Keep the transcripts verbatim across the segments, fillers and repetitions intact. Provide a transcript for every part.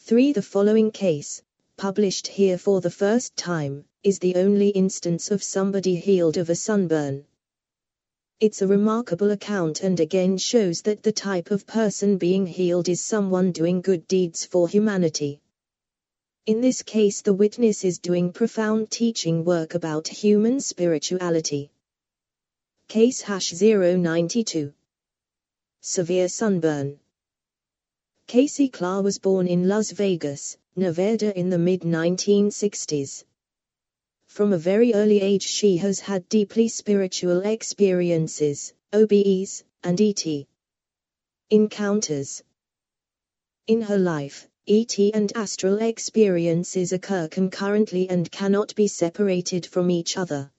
three. The following case, published here for the first time, is the only instance of somebody healed of a sunburn. It's a remarkable account and again shows that the type of person being healed is someone doing good deeds for humanity. In this case, the witness is doing profound teaching work about human spirituality. Case hash zero ninety-two. Severe sunburn. Casey Clark was born in Las Vegas, Nevada in the mid nineteen sixties. From a very early age she has had deeply spiritual experiences, O B Es, and E T encounters. In her life, E T and astral experiences occur concurrently and cannot be separated from each other.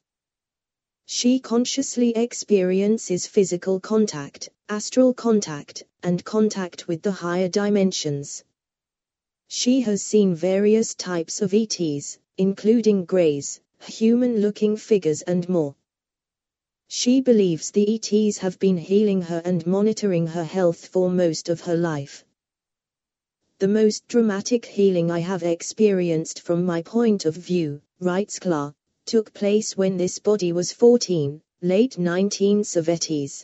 She consciously experiences physical contact, astral contact, and contact with the higher dimensions. She has seen various types of E Ts, including greys, human-looking figures and more. She believes the E Ts have been healing her and monitoring her health for most of her life. The most dramatic healing I have experienced from my point of view, writes Clark, took place when this body was fourteen, late nineteen seventies.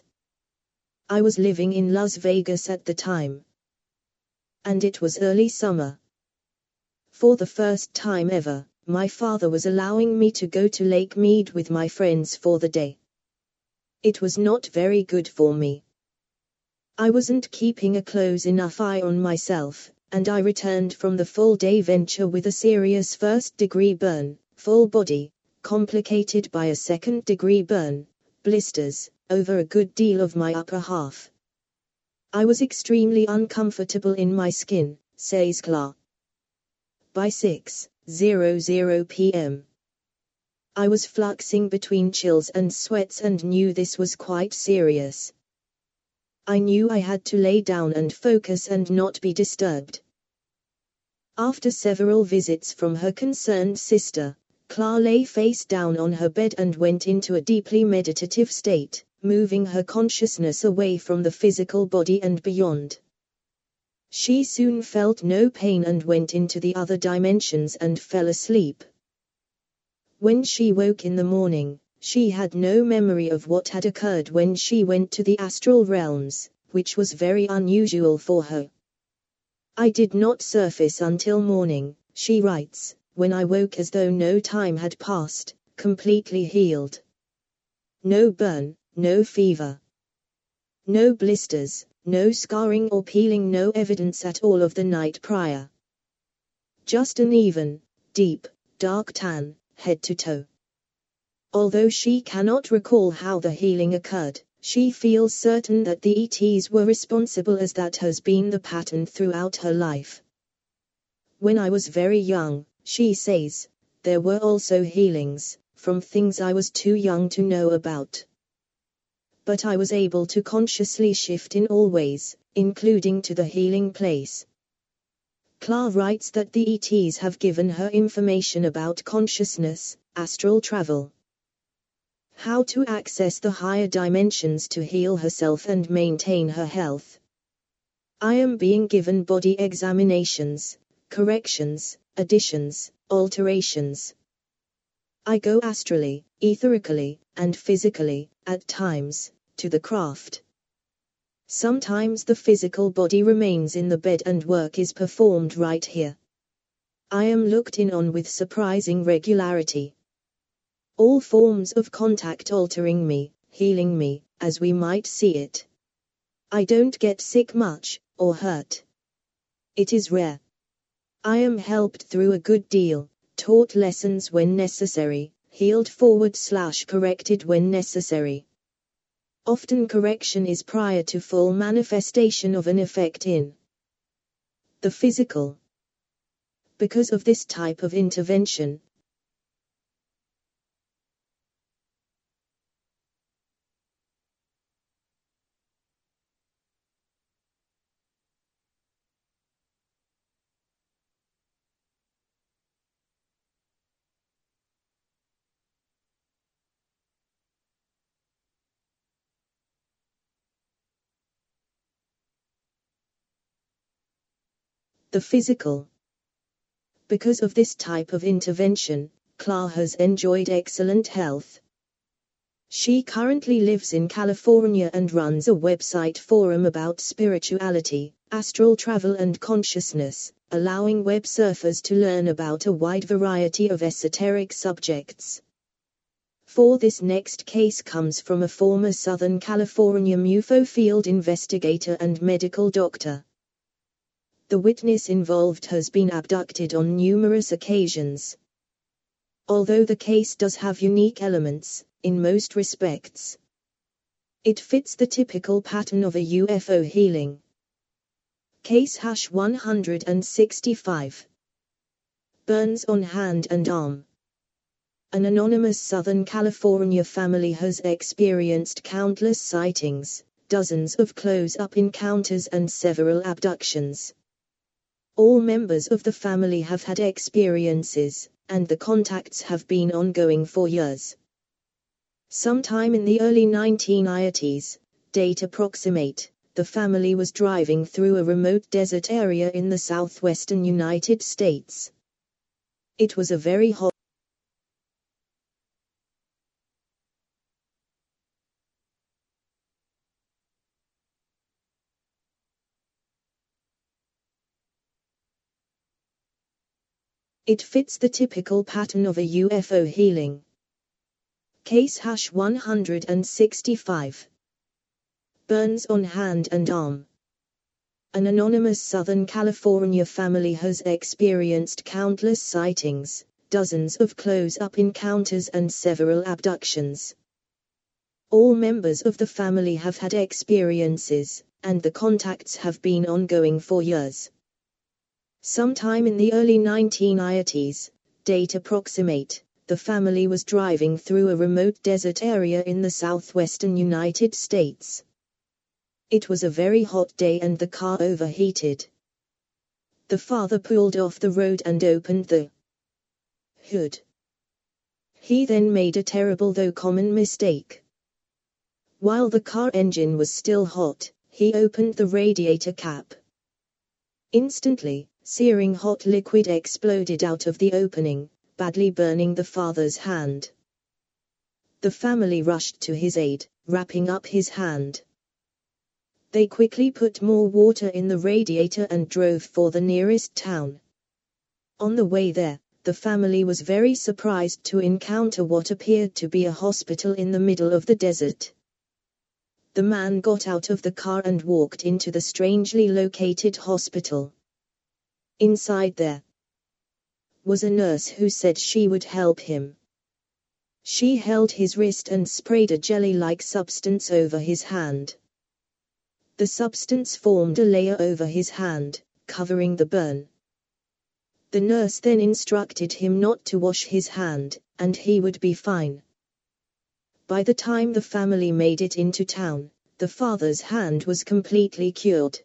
I was living in Las Vegas at the time. And it was early summer. For the first time ever, my father was allowing me to go to Lake Mead with my friends for the day. It was not very good for me. I wasn't keeping a close enough eye on myself, and I returned from the full-day venture with a serious first-degree burn, full body, complicated by a second-degree burn, blisters, over a good deal of my upper half. I was extremely uncomfortable in my skin, says Clark. By six p m I was fluxing between chills and sweats and knew this was quite serious. I knew I had to lay down and focus and not be disturbed. After several visits from her concerned sister, Clark lay face down on her bed and went into a deeply meditative state, moving her consciousness away from the physical body and beyond. She soon felt no pain and went into the other dimensions and fell asleep. When she woke in the morning, she had no memory of what had occurred when she went to the astral realms, which was very unusual for her. I did not surface until morning, she writes, when I woke as though no time had passed, completely healed. No burn, no fever. No blisters, no scarring or peeling, no evidence at all of the night prior. Just an even, deep, dark tan, head to toe. Although she cannot recall how the healing occurred, she feels certain that the E Ts were responsible, as that has been the pattern throughout her life. When I was very young, she says, there were also healings, from things I was too young to know about. But I was able to consciously shift in all ways, including to the healing place. Clark writes that the E Ts have given her information about consciousness, astral travel, how to access the higher dimensions to heal herself and maintain her health. I am being given body examinations, corrections, additions, alterations. I go astrally, etherically, and physically, at times, to the craft. Sometimes the physical body remains in the bed and work is performed right here. I am looked in on with surprising regularity. All forms of contact altering me, healing me, as we might see it. I don't get sick much, or hurt. It is rare. I am helped through a good deal, taught lessons when necessary, healed forward slash corrected when necessary. Often correction is prior to full manifestation of an effect in the physical. Because of this type of intervention, the physical Because of this type of intervention, Clara has enjoyed excellent health. She currently lives in California and runs a website forum about spirituality, astral travel and consciousness, allowing web surfers to learn about a wide variety of esoteric subjects. For this next case comes from a former Southern California M U F O field investigator and medical doctor. The witness involved has been abducted on numerous occasions. Although the case does have unique elements, in most respects, it fits the typical pattern of a U F O healing. Case hash one hundred sixty-five. Burns on hand and arm. An anonymous Southern California family has experienced countless sightings, dozens of close-up encounters and several abductions. All members of the family have had experiences, and the contacts have been ongoing for years. Sometime in the early nineteen eighties, date approximate, the family was driving through a remote desert area in the southwestern United States. It was a very hot It fits the typical pattern of a U F O healing. Case hash one hundred sixty-five. Burns on hand and arm. An anonymous Southern California family has experienced countless sightings, dozens of close-up encounters and several abductions. All members of the family have had experiences, and the contacts have been ongoing for years. Sometime in the early nineteen eighties, date approximate, the family was driving through a remote desert area in the southwestern United States. It was a very hot day and the car overheated. The father pulled off the road and opened the hood. He then made a terrible though common mistake. While the car engine was still hot, he opened the radiator cap. Instantly, searing hot liquid exploded out of the opening, badly burning the father's hand. The family rushed to his aid, wrapping up his hand. They quickly put more water in the radiator and drove for the nearest town. On the way there, the family was very surprised to encounter what appeared to be a hospital in the middle of the desert. The man got out of the car and walked into the strangely located hospital. Inside there was a nurse who said she would help him. She held his wrist and sprayed a jelly-like substance over his hand. The substance formed a layer over his hand, covering the burn. The nurse then instructed him not to wash his hand, and he would be fine. By the time the family made it into town, the father's hand was completely cured.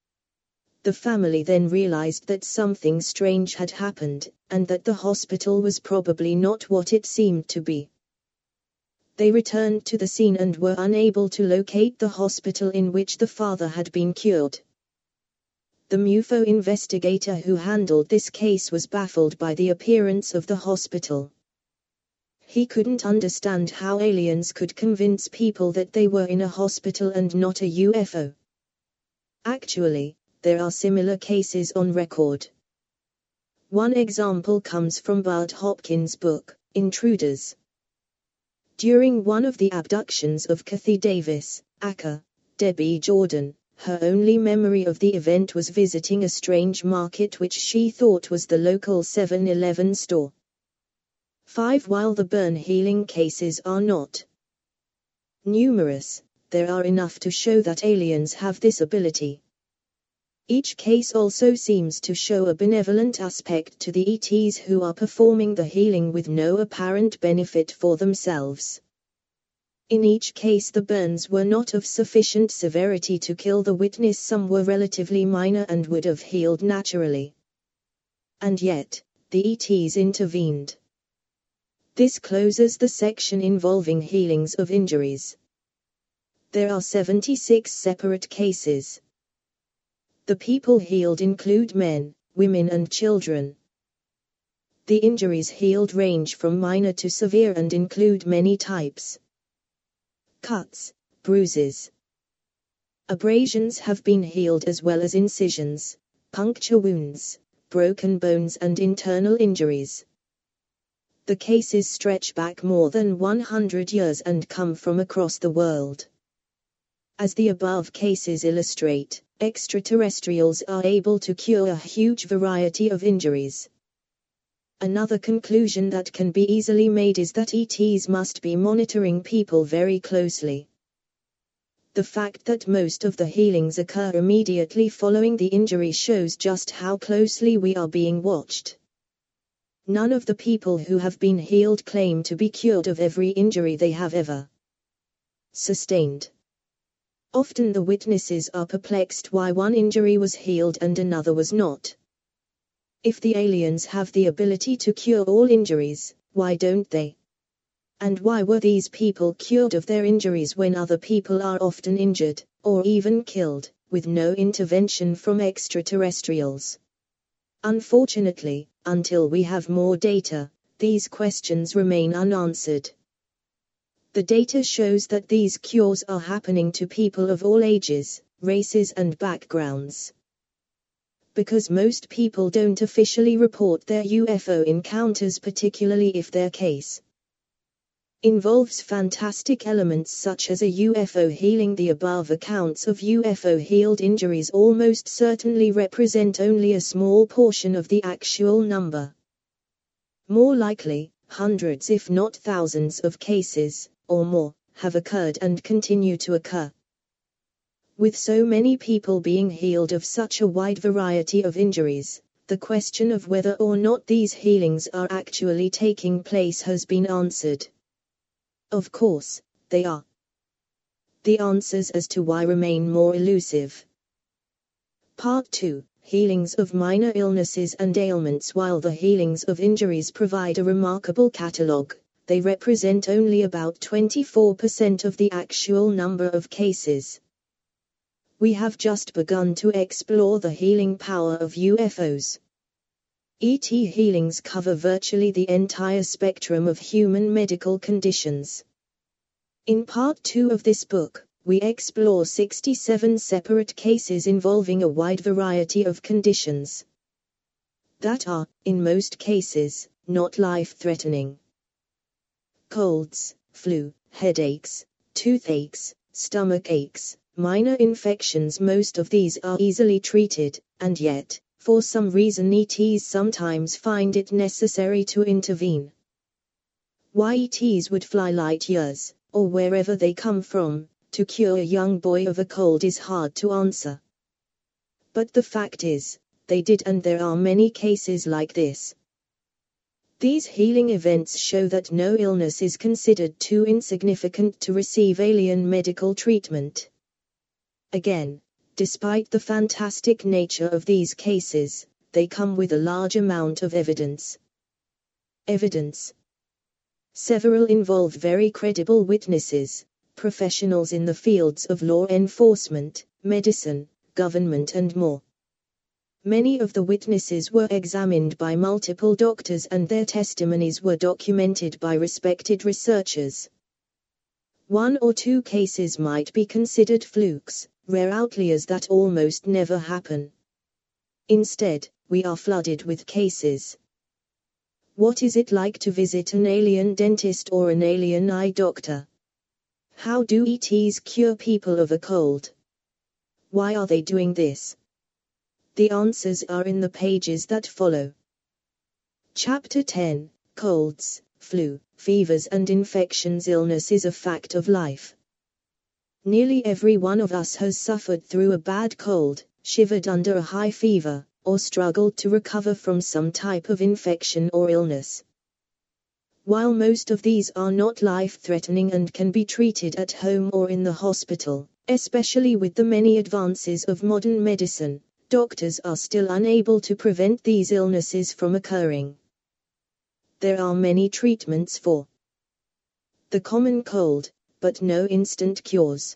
The family then realized that something strange had happened, and that the hospital was probably not what it seemed to be. They returned to the scene and were unable to locate the hospital in which the father had been cured. The M U F O investigator who handled this case was baffled by the appearance of the hospital. He couldn't understand how aliens could convince people that they were in a hospital and not a U F O. Actually, there are similar cases on record. One example comes from Bart Hopkins' book, Intruders. During one of the abductions of Kathy Davis, aka Debbie Jordan, her only memory of the event was visiting a strange market which she thought was the local seven eleven store. five While the burn healing cases are not numerous, there are enough to show that aliens have this ability. Each case also seems to show a benevolent aspect to the E Ts who are performing the healing with no apparent benefit for themselves. In each case the burns were not of sufficient severity to kill the witness, some were relatively minor and would have healed naturally. And yet, the E Ts intervened. This closes the section involving healings of injuries. There are seventy-six separate cases. The people healed include men, women and children. The injuries healed range from minor to severe and include many types. Cuts, bruises. Abrasions have been healed as well as incisions, puncture wounds, broken bones and internal injuries. The cases stretch back more than one hundred years and come from across the world. As the above cases illustrate, extraterrestrials are able to cure a huge variety of injuries. Another conclusion that can be easily made is that E Ts must be monitoring people very closely. The fact that most of the healings occur immediately following the injury shows just how closely we are being watched. None of the people who have been healed claim to be cured of every injury they have ever sustained. Often the witnesses are perplexed why one injury was healed and another was not. If the aliens have the ability to cure all injuries, why don't they? And why were these people cured of their injuries when other people are often injured, or even killed, with no intervention from extraterrestrials? Unfortunately, until we have more data, these questions remain unanswered. The data shows that these cures are happening to people of all ages, races and backgrounds. Because most people don't officially report their U F O encounters, particularly if their case involves fantastic elements such as a U F O healing. The above accounts of U F O healed injuries almost certainly represent only a small portion of the actual number. More likely, hundreds if not thousands of cases, or more, have occurred and continue to occur. With so many people being healed of such a wide variety of injuries, the question of whether or not these healings are actually taking place has been answered. Of course, they are. The answers as to why remain more elusive. Part two. Healings of minor illnesses and ailments. While the healings of injuries provide a remarkable catalogue, they represent only about twenty-four percent of the actual number of cases. We have just begun to explore the healing power of U F Os. E T healings cover virtually the entire spectrum of human medical conditions. In part two of this book, we explore sixty-seven separate cases involving a wide variety of conditions that are, in most cases, not life-threatening. Colds, flu, headaches, toothaches, stomach aches, minor infections. Most of these are easily treated, and yet, for some reason E Ts sometimes find it necessary to intervene. Why E Ts would fly light years, or wherever they come from, to cure a young boy of a cold is hard to answer. But the fact is, they did, and there are many cases like this. These healing events show that no illness is considered too insignificant to receive alien medical treatment. Again, despite the fantastic nature of these cases, they come with a large amount of evidence. Evidence. Several involve very credible witnesses, professionals in the fields of law enforcement, medicine, government and more. Many of the witnesses were examined by multiple doctors and their testimonies were documented by respected researchers. One or two cases might be considered flukes, rare outliers that almost never happen. Instead, we are flooded with cases. What is it like to visit an alien dentist or an alien eye doctor? How do E Ts cure people of a cold? Why are they doing this? The answers are in the pages that follow. Chapter ten. Colds, flu, fevers and infections. Illness is a fact of life. Nearly every one of us has suffered through a bad cold, shivered under a high fever, or struggled to recover from some type of infection or illness. While most of these are not life-threatening and can be treated at home or in the hospital, especially with the many advances of modern medicine, doctors are still unable to prevent these illnesses from occurring. There are many treatments for the common cold, but no instant cures.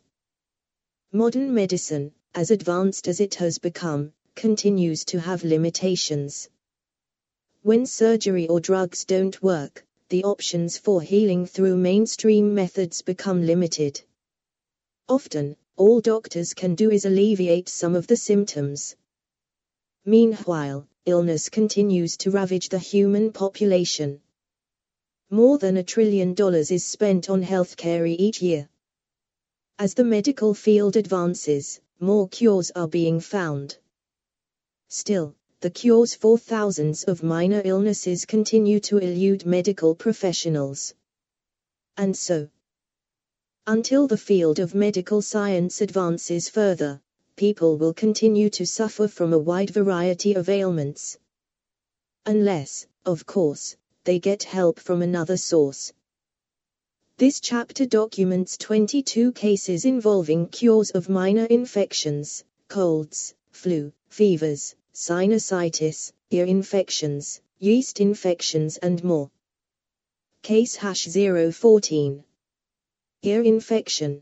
Modern medicine, as advanced as it has become, continues to have limitations. When surgery or drugs don't work, the options for healing through mainstream methods become limited. Often, all doctors can do is alleviate some of the symptoms. Meanwhile, illness continues to ravage the human population. More than a trillion dollars is spent on healthcare each year. As the medical field advances, more cures are being found. Still, the cures for thousands of minor illnesses continue to elude medical professionals. And so, until the field of medical science advances further, people will continue to suffer from a wide variety of ailments. Unless, of course, they get help from another source. This chapter documents twenty-two cases involving cures of minor infections, colds, flu, fevers, sinusitis, ear infections, yeast infections and more. Case zero fourteen. Ear infection.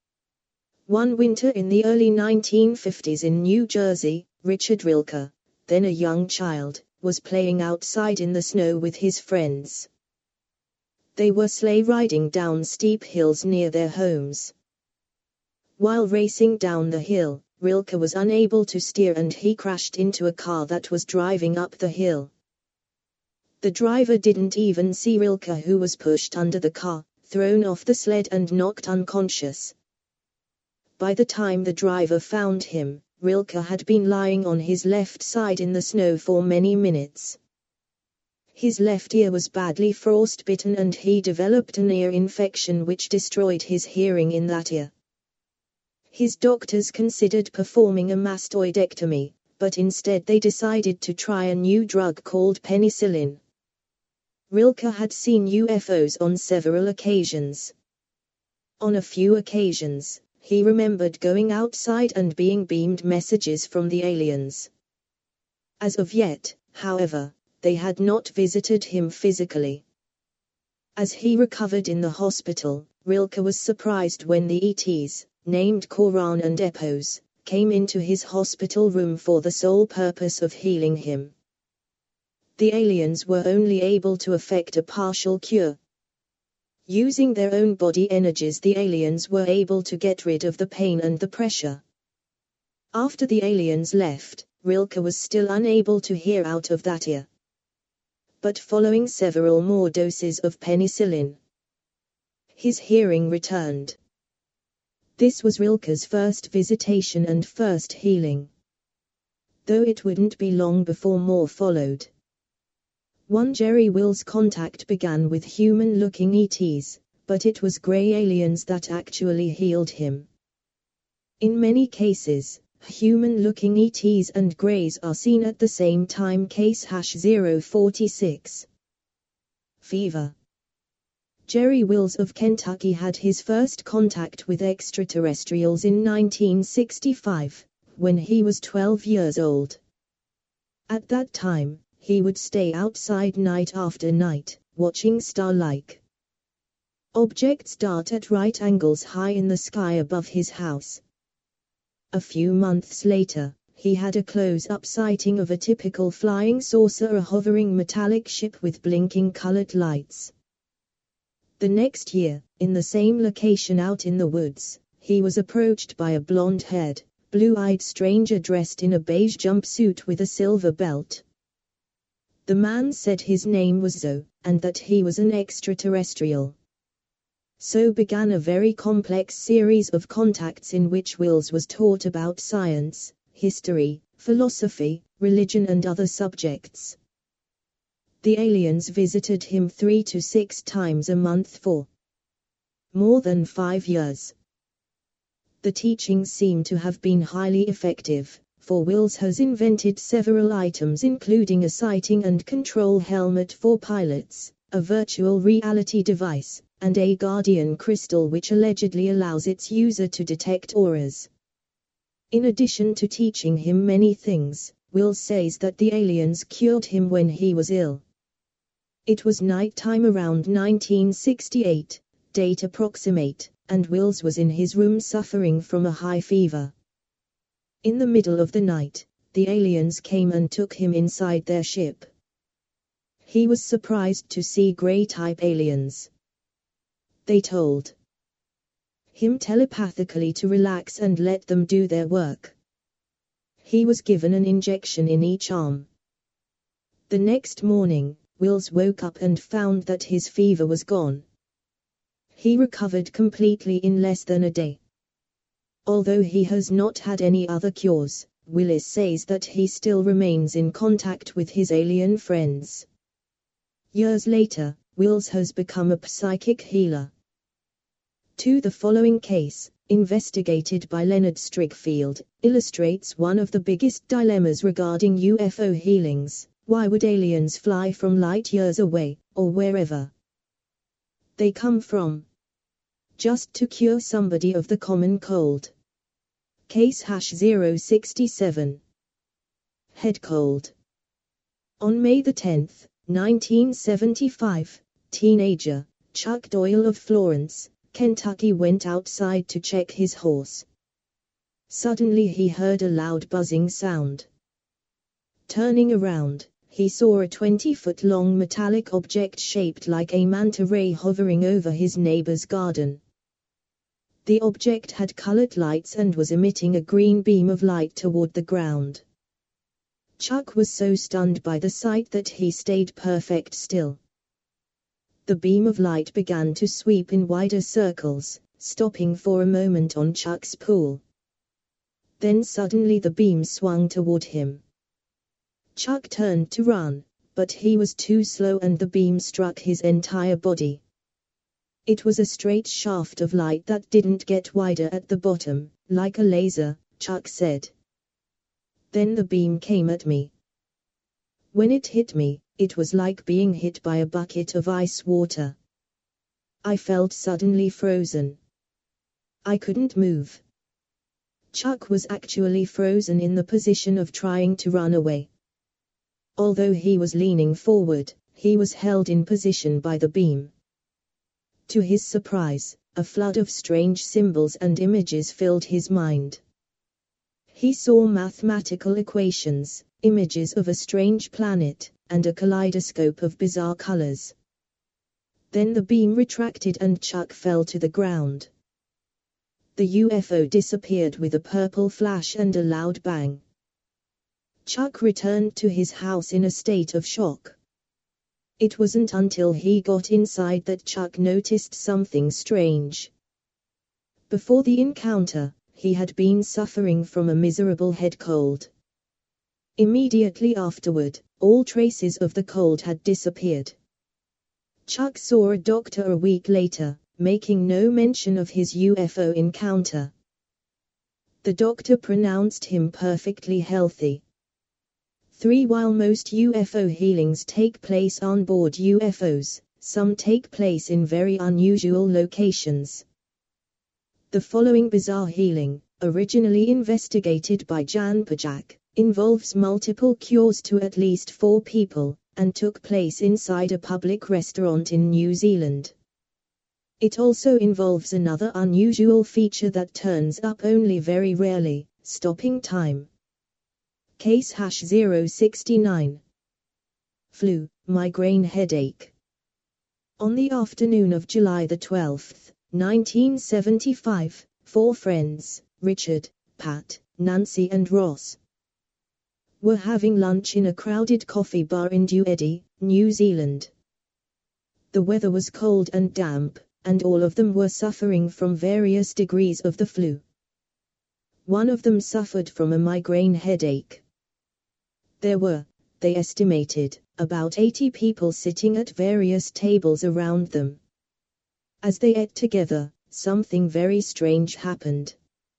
One winter in the early nineteen fifties in New Jersey, Richard Rilke, then a young child, was playing outside in the snow with his friends. They were sleigh riding down steep hills near their homes. While racing down the hill, Rilke was unable to steer and he crashed into a car that was driving up the hill. The driver didn't even see Rilke, who was pushed under the car, thrown off the sled and knocked unconscious. By the time the driver found him, Rilke had been lying on his left side in the snow for many minutes. His left ear was badly frostbitten and he developed an ear infection which destroyed his hearing in that ear. His doctors considered performing a mastoidectomy, but instead they decided to try a new drug called penicillin. Rilke had seen U F Os on several occasions. On a few occasions, he remembered going outside and being beamed messages from the aliens. As of yet, however, they had not visited him physically. As he recovered in the hospital, Rilke was surprised when the E Ts, named Koran and Epos, came into his hospital room for the sole purpose of healing him. The aliens were only able to effect a partial cure. Using their own body energies, the aliens were able to get rid of the pain and the pressure. After the aliens left, Rilke was still unable to hear out of that ear. But following several more doses of penicillin, his hearing returned. This was Rilke's first visitation and first healing. Though it wouldn't be long before more followed. One Jerry Wills contact began with human-looking E Ts, but it was grey aliens that actually healed him. In many cases, human-looking E Ts and greys are seen at the same time. Case zero forty-six. Fever. Jerry Wills of Kentucky had his first contact with extraterrestrials in nineteen sixty-five, when he was twelve years old. At that time, he would stay outside night after night, watching star-like objects dart at right angles high in the sky above his house. A few months later, he had a close-up sighting of a typical flying saucer, a hovering metallic ship with blinking colored lights. The next year, in the same location out in the woods, he was approached by a blonde-haired, blue-eyed stranger dressed in a beige jumpsuit with a silver belt. The man said his name was Zoe, and that he was an extraterrestrial. So began a very complex series of contacts in which Wills was taught about science, history, philosophy, religion and other subjects. The aliens visited him three to six times a month for more than five years. The teachings seem to have been highly effective, for Wills has invented several items including a sighting and control helmet for pilots, a virtual reality device, and a guardian crystal which allegedly allows its user to detect auras. In addition to teaching him many things, Wills says that the aliens cured him when he was ill. It was nighttime around nineteen sixty-eight, date approximate, and Wills was in his room suffering from a high fever. In the middle of the night, the aliens came and took him inside their ship. He was surprised to see Grey-type aliens. They told him telepathically to relax and let them do their work. He was given an injection in each arm. The next morning, Wills woke up and found that his fever was gone. He recovered completely in less than a day. Although he has not had any other cures, Willis says that he still remains in contact with his alien friends. Years later, Wills has become a psychic healer. two The following case, investigated by Leonard Strickfield, illustrates one of the biggest dilemmas regarding U F O healings. Why would aliens fly from light years away, or wherever they come from, just to cure somebody of the common cold? Case hash zero six seven. Head cold. On May the tenth, nineteen seventy-five, teenager Chuck Doyle of Florence, Kentucky went outside to check his horse. Suddenly he heard a loud buzzing sound. Turning around, he saw a twenty-foot-long metallic object shaped like a manta ray hovering over his neighbor's garden. The object had colored lights and was emitting a green beam of light toward the ground. Chuck was so stunned by the sight that he stayed perfect still. The beam of light began to sweep in wider circles, stopping for a moment on Chuck's pool. Then suddenly the beam swung toward him. Chuck turned to run, but he was too slow and the beam struck his entire body. It was a straight shaft of light that didn't get wider at the bottom, like a laser, Chuck said. Then the beam came at me. When it hit me, it was like being hit by a bucket of ice water. I felt suddenly frozen. I couldn't move. Chuck was actually frozen in the position of trying to run away. Although he was leaning forward, he was held in position by the beam. To his surprise, a flood of strange symbols and images filled his mind. He saw mathematical equations, images of a strange planet, and a kaleidoscope of bizarre colors. Then the beam retracted and Chuck fell to the ground. The U F O disappeared with a purple flash and a loud bang. Chuck returned to his house in a state of shock. It wasn't until he got inside that Chuck noticed something strange. Before the encounter, he had been suffering from a miserable head cold. Immediately afterward, all traces of the cold had disappeared. Chuck saw a doctor a week later, making no mention of his U F O encounter. The doctor pronounced him perfectly healthy. three While most U F O healings take place on board U F Os, some take place in very unusual locations. The following bizarre healing, originally investigated by Jan Pajak, involves multiple cures to at least four people, and took place inside a public restaurant in New Zealand. It also involves another unusual feature that turns up only very rarely, stopping time. Case hash zero six nine. Flu, migraine headache. On the afternoon of July the twelfth, nineteen seventy-five, four friends, Richard, Pat, Nancy and Ross, were having lunch in a crowded coffee bar in Dueddy, New Zealand. The weather was cold and damp, and all of them were suffering from various degrees of the flu. One of them suffered from a migraine headache. There were, they estimated, about eighty people sitting at various tables around them. As they ate together, something very strange happened.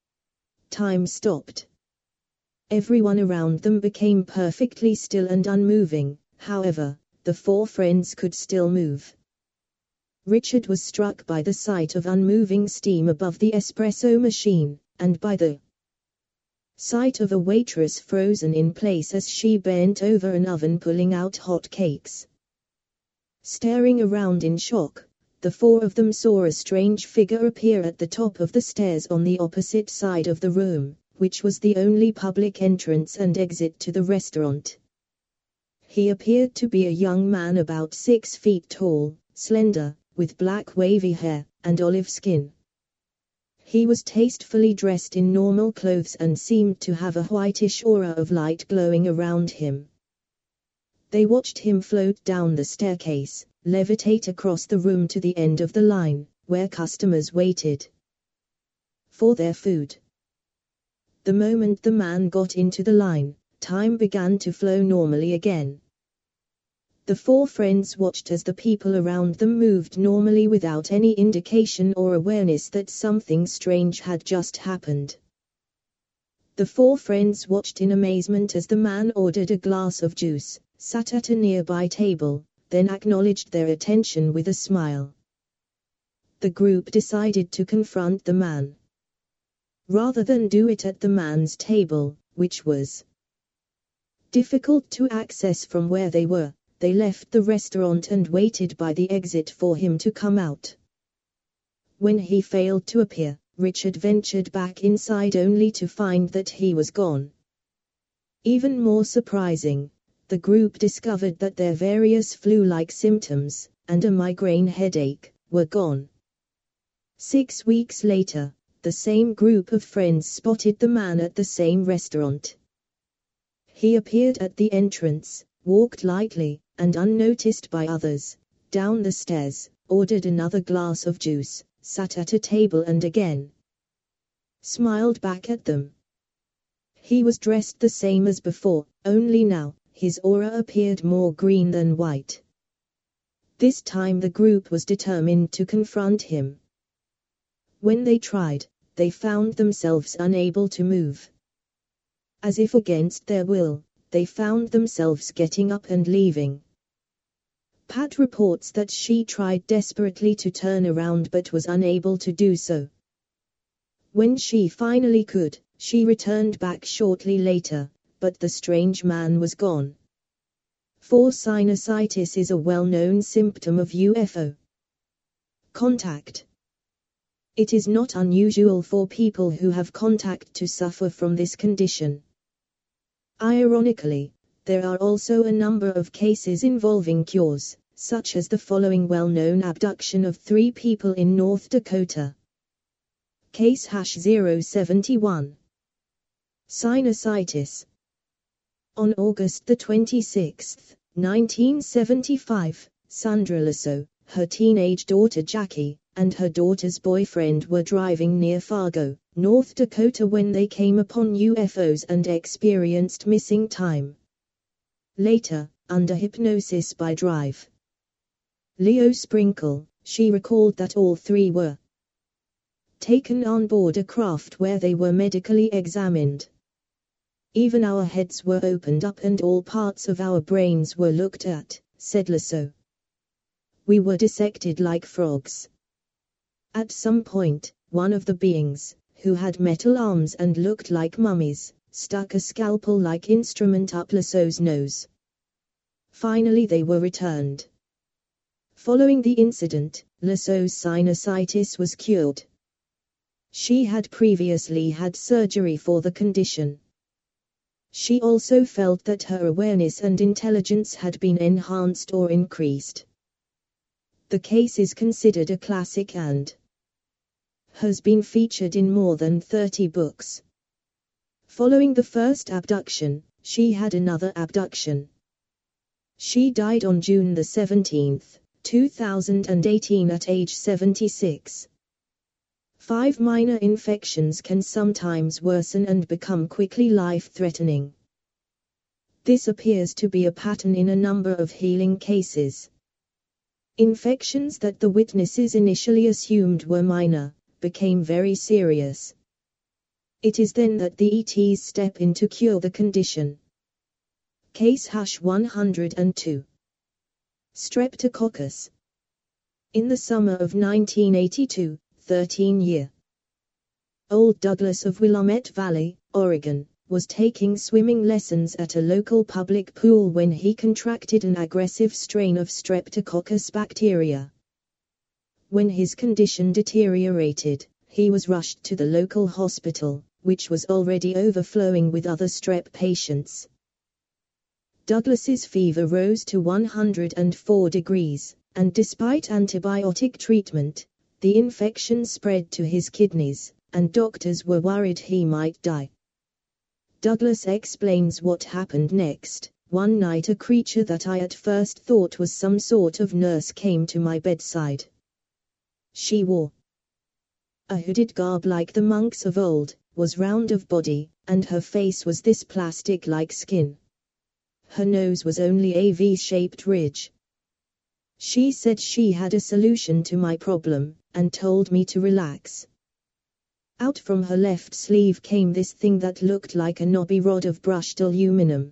Time stopped. Everyone around them became perfectly still and unmoving. However, the four friends could still move. Richard was struck by the sight of unmoving steam above the espresso machine, and by the sight of a waitress frozen in place as she bent over an oven pulling out hot cakes. Staring around in shock, the four of them saw a strange figure appear at the top of the stairs on the opposite side of the room, which was the only public entrance and exit to the restaurant. He appeared to be a young man about six feet tall, slender, with black wavy hair, and olive skin. He was tastefully dressed in normal clothes and seemed to have a whitish aura of light glowing around him. They watched him float down the staircase, levitate across the room to the end of the line, where customers waited for their food. The moment the man got into the line, time began to flow normally again. The four friends watched as the people around them moved normally without any indication or awareness that something strange had just happened. The four friends watched in amazement as the man ordered a glass of juice, sat at a nearby table, then acknowledged their attention with a smile. The group decided to confront the man. Rather than do it at the man's table, which was difficult to access from where they were, they left the restaurant and waited by the exit for him to come out. When he failed to appear, Richard ventured back inside only to find that he was gone. Even more surprising, the group discovered that their various flu-like symptoms, and a migraine headache, were gone. Six weeks later, the same group of friends spotted the man at the same restaurant. He appeared at the entrance, walked lightly, and unnoticed by others, down the stairs, ordered another glass of juice, sat at a table and again smiled back at them. He was dressed the same as before, only now, his aura appeared more green than white. This time the group was determined to confront him. When they tried, they found themselves unable to move. As if against their will, they found themselves getting up and leaving. Pat reports that she tried desperately to turn around but was unable to do so. When she finally could, she returned back shortly later, but the strange man was gone. For sinusitis is a well-known symptom of U F O contact. It is not unusual for people who have contact to suffer from this condition. Ironically, there are also a number of cases involving cures, such as the following well-known abduction of three people in North Dakota. Case hash zero seven one. Sinusitis. On August the twenty-sixth, nineteen seventy-five, Sandra Lasso, her teenage daughter Jackie, and her daughter's boyfriend were driving near Fargo, North Dakota when they came upon U F Os and experienced missing time. Later, under hypnosis by Drive Leo Sprinkle, she recalled that all three were taken on board a craft where they were medically examined. Even our heads were opened up and all parts of our brains were looked at, said Lasso. We were dissected like frogs. At some point, one of the beings, who had metal arms and looked like mummies, stuck a scalpel-like instrument up Lasso's nose. Finally they were returned. Following the incident, Lasso's sinusitis was cured. She had previously had surgery for the condition. She also felt that her awareness and intelligence had been enhanced or increased. The case is considered a classic and has been featured in more than thirty books. Following the first abduction, she had another abduction. She died on June the seventeenth, two thousand eighteen at age seventy-six. Five minor infections can sometimes worsen and become quickly life-threatening. This appears to be a pattern in a number of healing cases. Infections that the witnesses initially assumed were minor, became very serious. It is then that the E Ts step in to cure the condition. Case hash one hundred two. Streptococcus. In the summer of nineteen eighty-two, thirteen-year-old Douglas of Willamette Valley, Oregon, was taking swimming lessons at a local public pool when he contracted an aggressive strain of Streptococcus bacteria. When his condition deteriorated, he was rushed to the local hospital, which was already overflowing with other strep patients. Douglas's fever rose to one hundred four degrees, and despite antibiotic treatment, the infection spread to his kidneys, and doctors were worried he might die. Douglas explains what happened next. One night a creature that I at first thought was some sort of nurse came to my bedside. She wore a hooded garb like the monks of old, was round of body, and her face was this plastic-like skin. Her nose was only a V-shaped ridge. She said she had a solution to my problem, and told me to relax. Out from her left sleeve came this thing that looked like a knobby rod of brushed aluminum.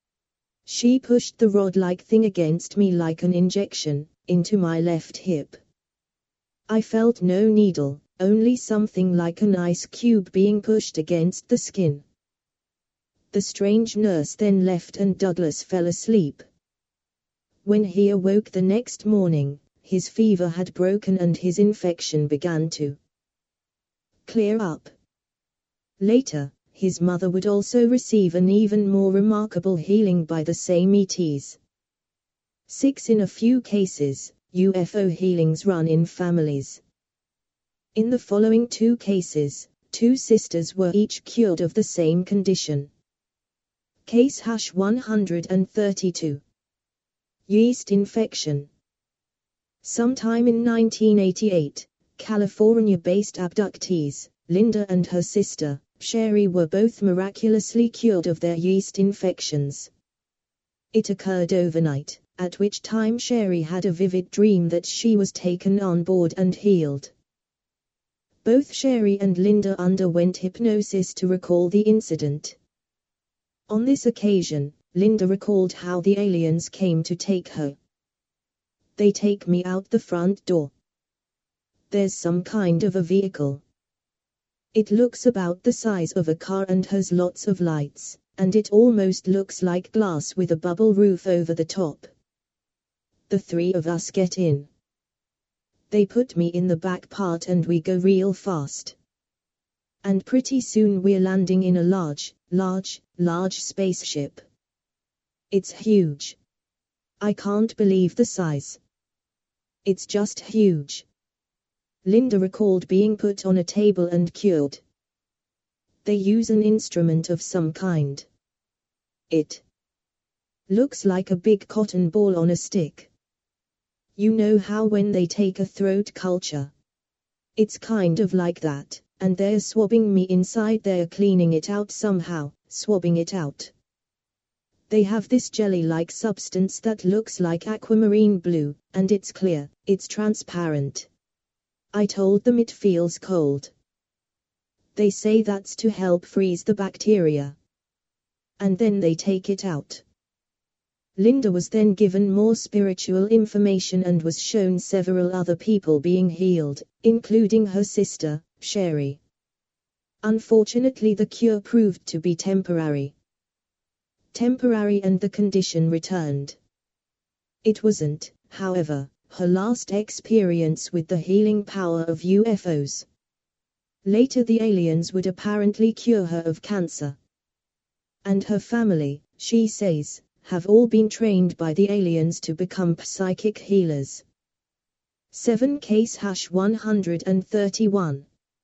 She pushed the rod-like thing against me like an injection, into my left hip. I felt no needle, only something like an ice cube being pushed against the skin. The strange nurse then left and Douglas fell asleep. When he awoke the next morning, his fever had broken and his infection began to clear up. Later, his mother would also receive an even more remarkable healing by the same E Ts. six In a few cases, U F O healings run in families. In the following two cases, two sisters were each cured of the same condition. Case one hundred thirty-two. Yeast infection. Sometime in nineteen eighty-eight, California-based abductees, Linda and her sister, Sherry, were both miraculously cured of their yeast infections. It occurred overnight, at which time Sherry had a vivid dream that she was taken on board and healed. Both Sherry and Linda underwent hypnosis to recall the incident. On this occasion, Linda recalled how the aliens came to take her. They take me out the front door. There's some kind of a vehicle. It looks about the size of a car and has lots of lights, and it almost looks like glass with a bubble roof over the top. The three of us get in. They put me in the back part and we go real fast. And pretty soon we're landing in a large, large, large spaceship. It's huge. I can't believe the size. It's just huge. Linda recalled being put on a table and cured. They use an instrument of some kind. It looks like a big cotton ball on a stick. You know how when they take a throat culture? It's kind of like that, and they're swabbing me inside, they're cleaning it out somehow, swabbing it out. They have this jelly-like substance that looks like aquamarine blue, and it's clear, it's transparent. I told them it feels cold. They say that's to help freeze the bacteria. And then they take it out. Linda was then given more spiritual information and was shown several other people being healed, including her sister, Sherry. Unfortunately, the cure proved to be temporary. Temporary and the condition returned. It wasn't, however, her last experience with the healing power of U F Os. Later the aliens would apparently cure her of cancer. And her family, she says, have all been trained by the aliens to become psychic healers. seven Case one hundred thirty-one.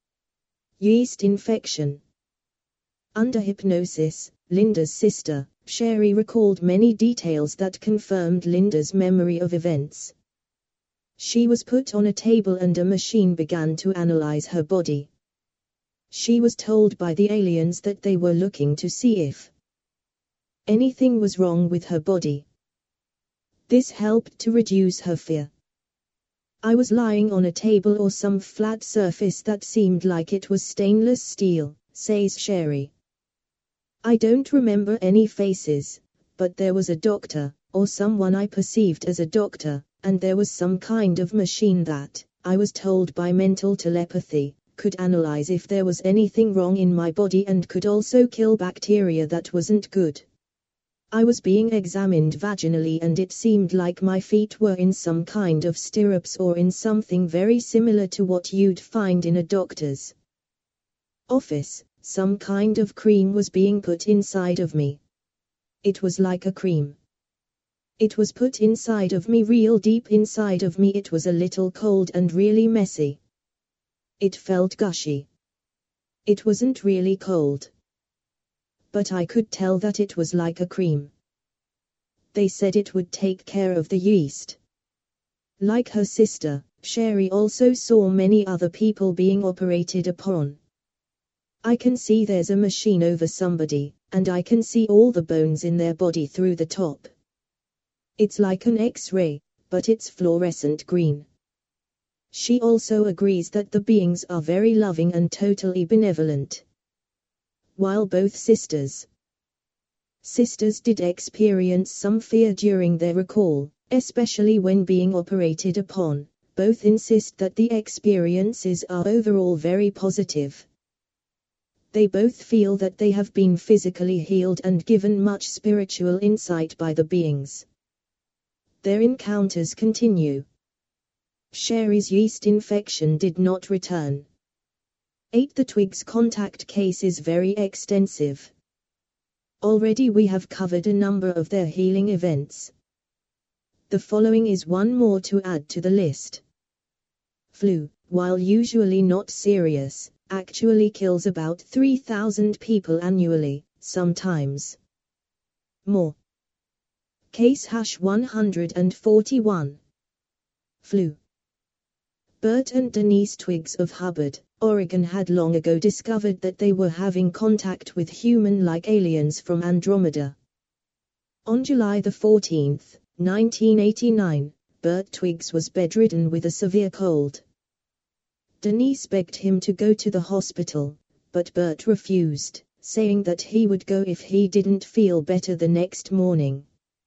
Yeast infection. Under hypnosis, Linda's sister, Sherry, recalled many details that confirmed Linda's memory of events. She was put on a table and a machine began to analyze her body. She was told by the aliens that they were looking to see if anything was wrong with her body. This helped to reduce her fear. I was lying on a table or some flat surface that seemed like it was stainless steel, says Sherry. I don't remember any faces, but there was a doctor, or someone I perceived as a doctor, and there was some kind of machine that, I was told by mental telepathy, could analyze if there was anything wrong in my body and could also kill bacteria that wasn't good. I was being examined vaginally and it seemed like my feet were in some kind of stirrups or in something very similar to what you'd find in a doctor's office. Some kind of cream was being put inside of me. It was like a cream, It was put inside of me, real deep inside of me. It was a little cold and really messy. It felt gushy. It wasn't really cold, but I could tell that it was like a cream. They said it would take care of the yeast. Like her sister, Sherry also saw many other people being operated upon. I can see there's a machine over somebody, and I can see all the bones in their body through the top. It's like an X-ray, but it's fluorescent green. She also agrees that the beings are very loving and totally benevolent. While both sisters sisters did experience some fear during their recall, especially when being operated upon, both insist that the experiences are overall very positive. They both feel that they have been physically healed and given much spiritual insight by the beings. Their encounters continue. Sherry's yeast infection did not return. eight The Twigs contact case is very extensive. Already we have covered a number of their healing events. The following is one more to add to the list. Flu, while usually not serious, actually kills about three thousand people annually, sometimes more. Case hash one hundred forty-one. Flu. Bert and Denise Twiggs of Hubbard, Oregon had long ago discovered that they were having contact with human-like aliens from Andromeda. On July the fourteenth, nineteen eighty-nine, Bert Twiggs was bedridden with a severe cold. Denise begged him to go to the hospital, but Bert refused, saying that he would go if he didn't feel better the next morning.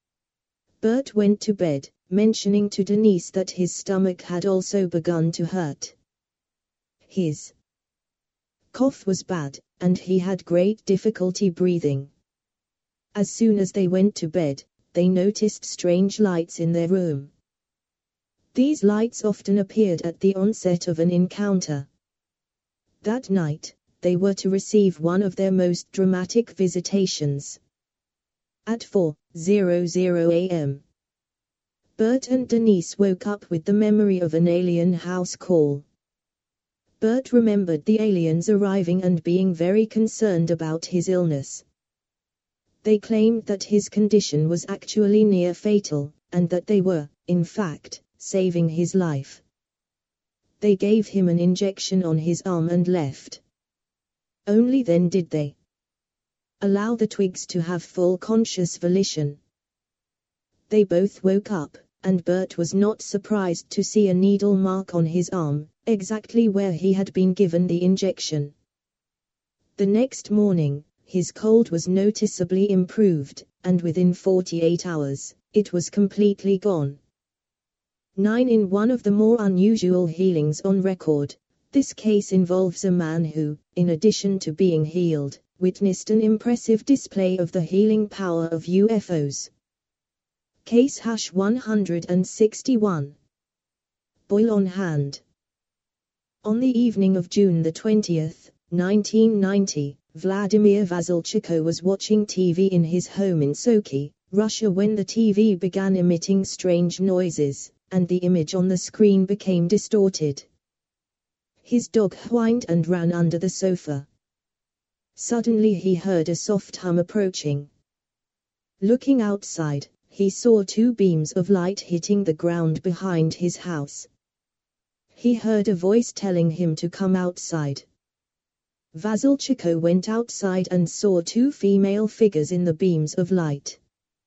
Bert went to bed, mentioning to Denise that his stomach had also begun to hurt. His cough was bad, and he had great difficulty breathing. As soon as they went to bed, they noticed strange lights in their room. These lights often appeared at the onset of an encounter. That night, they were to receive one of their most dramatic visitations. At four a m, Bert and Denise woke up with the memory of an alien house call. Bert remembered the aliens arriving and being very concerned about his illness. They claimed that his condition was actually near fatal, and that they were, in fact, saving his life. They gave him an injection on his arm and left. Only then did they allow the Twigs to have full conscious volition. They both woke up, and Bert was not surprised to see a needle mark on his arm, exactly where he had been given the injection. The next morning, his cold was noticeably improved, and within forty-eight hours, it was completely gone. nine In one of the more unusual healings on record, this case involves a man who, in addition to being healed, witnessed an impressive display of the healing power of U F Os. Case hash one hundred sixty-one. Boil on hand. On the evening of June the twentieth, nineteen ninety, Vladimir Vasilchenko was watching T V in his home in Sochi, Russia when the T V began emitting strange noises, and the image on the screen became distorted. His dog whined and ran under the sofa. Suddenly he heard a soft hum approaching. Looking outside, he saw two beams of light hitting the ground behind his house. He heard a voice telling him to come outside. Vasilchenko went outside and saw two female figures in the beams of light.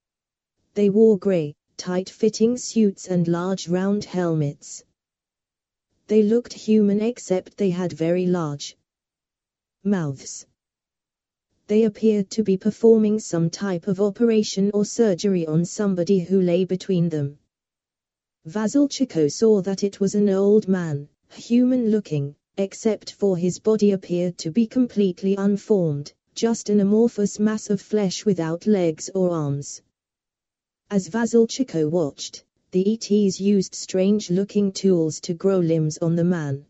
They wore grey, tight-fitting suits and large round helmets. They looked human except they had very large mouths. They appeared to be performing some type of operation or surgery on somebody who lay between them. Vasilchenko saw that it was an old man, human-looking, except for his body appeared to be completely unformed, just an amorphous mass of flesh without legs or arms. As Vasilchenko watched, the E Ts used strange-looking tools to grow limbs on the man.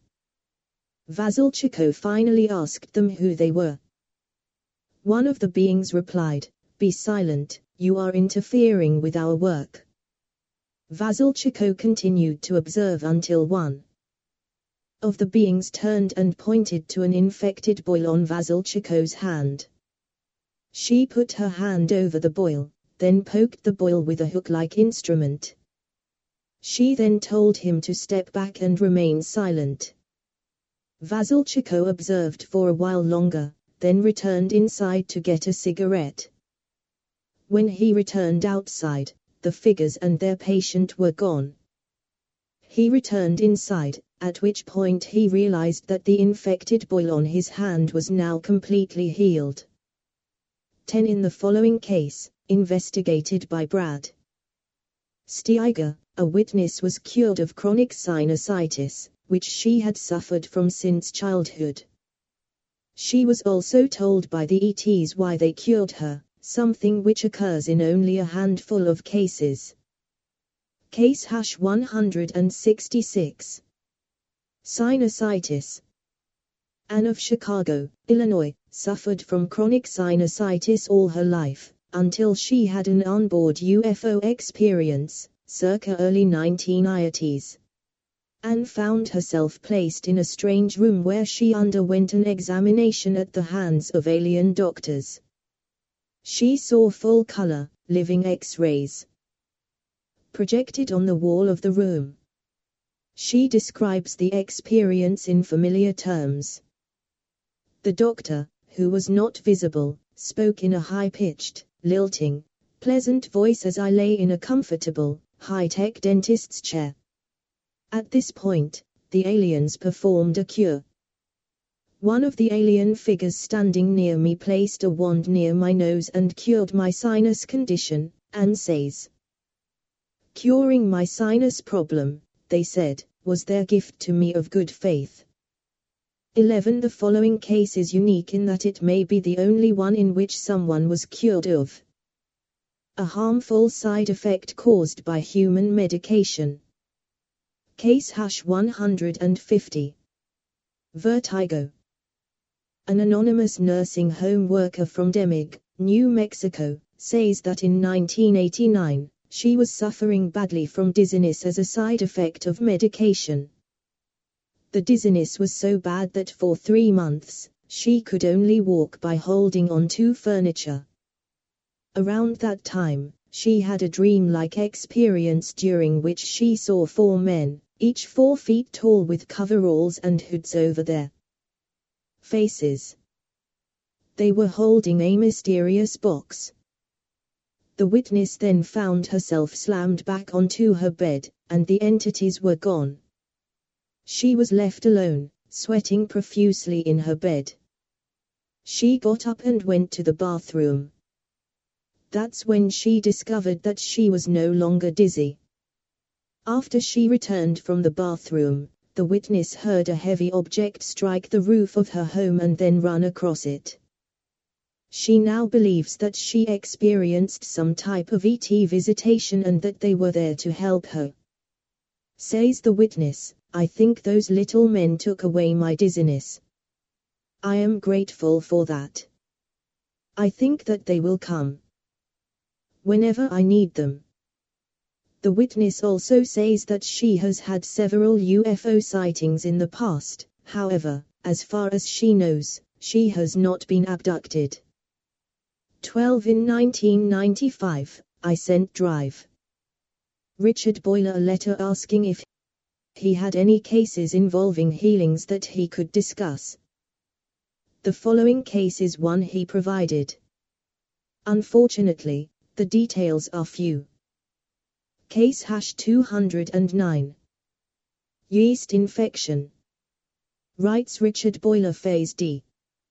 Vasilchenko finally asked them who they were. One of the beings replied, "Be silent, You are interfering with our work. Vasilchiko continued to observe until one of the beings turned and pointed to an infected boil on Vasilchiko's hand. She put her hand over the boil, then poked the boil with a hook-like instrument. She then told him to step back and remain silent. Vasilchiko observed for a while longer, then returned inside to get a cigarette. When he returned outside, the figures and their patient were gone. He returned inside, at which point he realized that the infected boil on his hand was now completely healed. ten In the following case, investigated by Brad Steiger, a witness was cured of chronic sinusitis, which she had suffered from since childhood. She was also told by the E Ts why they cured her, something which occurs in only a handful of cases. Case hash one hundred sixty-six. Sinusitis. Anne of Chicago, Illinois, suffered from chronic sinusitis all her life, until she had an onboard U F O experience, circa early nineteen eighties. Anne found herself placed in a strange room where she underwent an examination at the hands of alien doctors. She saw full-color, living X-rays projected on the wall of the room. She describes the experience in familiar terms. The doctor, who was not visible, spoke in a high-pitched, lilting, pleasant voice as I lay in a comfortable, high-tech dentist's chair. At this point, the aliens performed a cure. One of the alien figures standing near me placed a wand near my nose and cured my sinus condition, Anne says. Curing my sinus problem, they said, was their gift to me of good faith. eleven The following case is unique in that it may be the only one in which someone was cured of a harmful side effect caused by human medication. Case hash one hundred fifty. Vertigo. An anonymous nursing home worker from Demig, New Mexico, says that in nineteen eighty-nine, she was suffering badly from dizziness as a side effect of medication. The dizziness was so bad that for three months, she could only walk by holding on to furniture. Around that time, she had a dream-like experience during which she saw four men, each four feet tall with coveralls and hoods over their faces. They were holding a mysterious box. The witness then found herself slammed back onto her bed, and the entities were gone. She was left alone, sweating profusely in her bed. She got up and went to the bathroom. That's when she discovered that she was no longer dizzy. After she returned from the bathroom, the witness heard a heavy object strike the roof of her home and then run across it. She now believes that she experienced some type of E T visitation and that they were there to help her. Says the witness, I think those little men took away my dizziness. I am grateful for that. I think that they will come whenever I need them. The witness also says that she has had several U F O sightings in the past, however, as far as she knows, she has not been abducted. twelve In nineteen ninety-five, I sent Drive Richard Boyle a letter asking if he had any cases involving healings that he could discuss. The following case is one he provided. Unfortunately, the details are few. Case hash two hundred nine. Yeast infection. Writes Richard Boyle Phase D.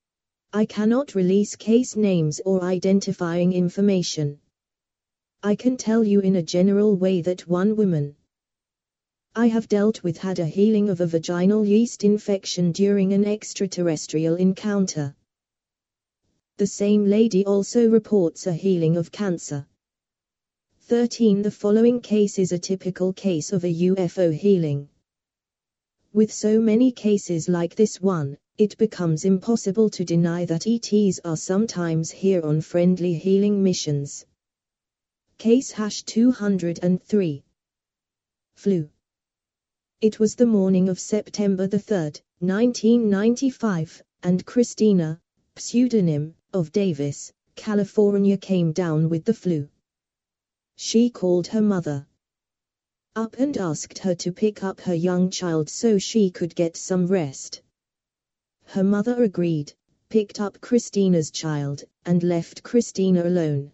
I cannot release case names or identifying information. I can tell you in a general way that one woman I have dealt with had a healing of a vaginal yeast infection during an extraterrestrial encounter. The same lady also reports a healing of cancer. thirteen The following case is a typical case of a U F O healing. With so many cases like this one, it becomes impossible to deny that E Ts are sometimes here on friendly healing missions. Case hash two hundred three. Flu. It was the morning of September the third, nineteen ninety-five, and Christina, pseudonym of Davis, California, came down with the flu. She called her mother up and asked her to pick up her young child so she could get some rest. Her mother agreed, picked up Christina's child, and left Christina alone.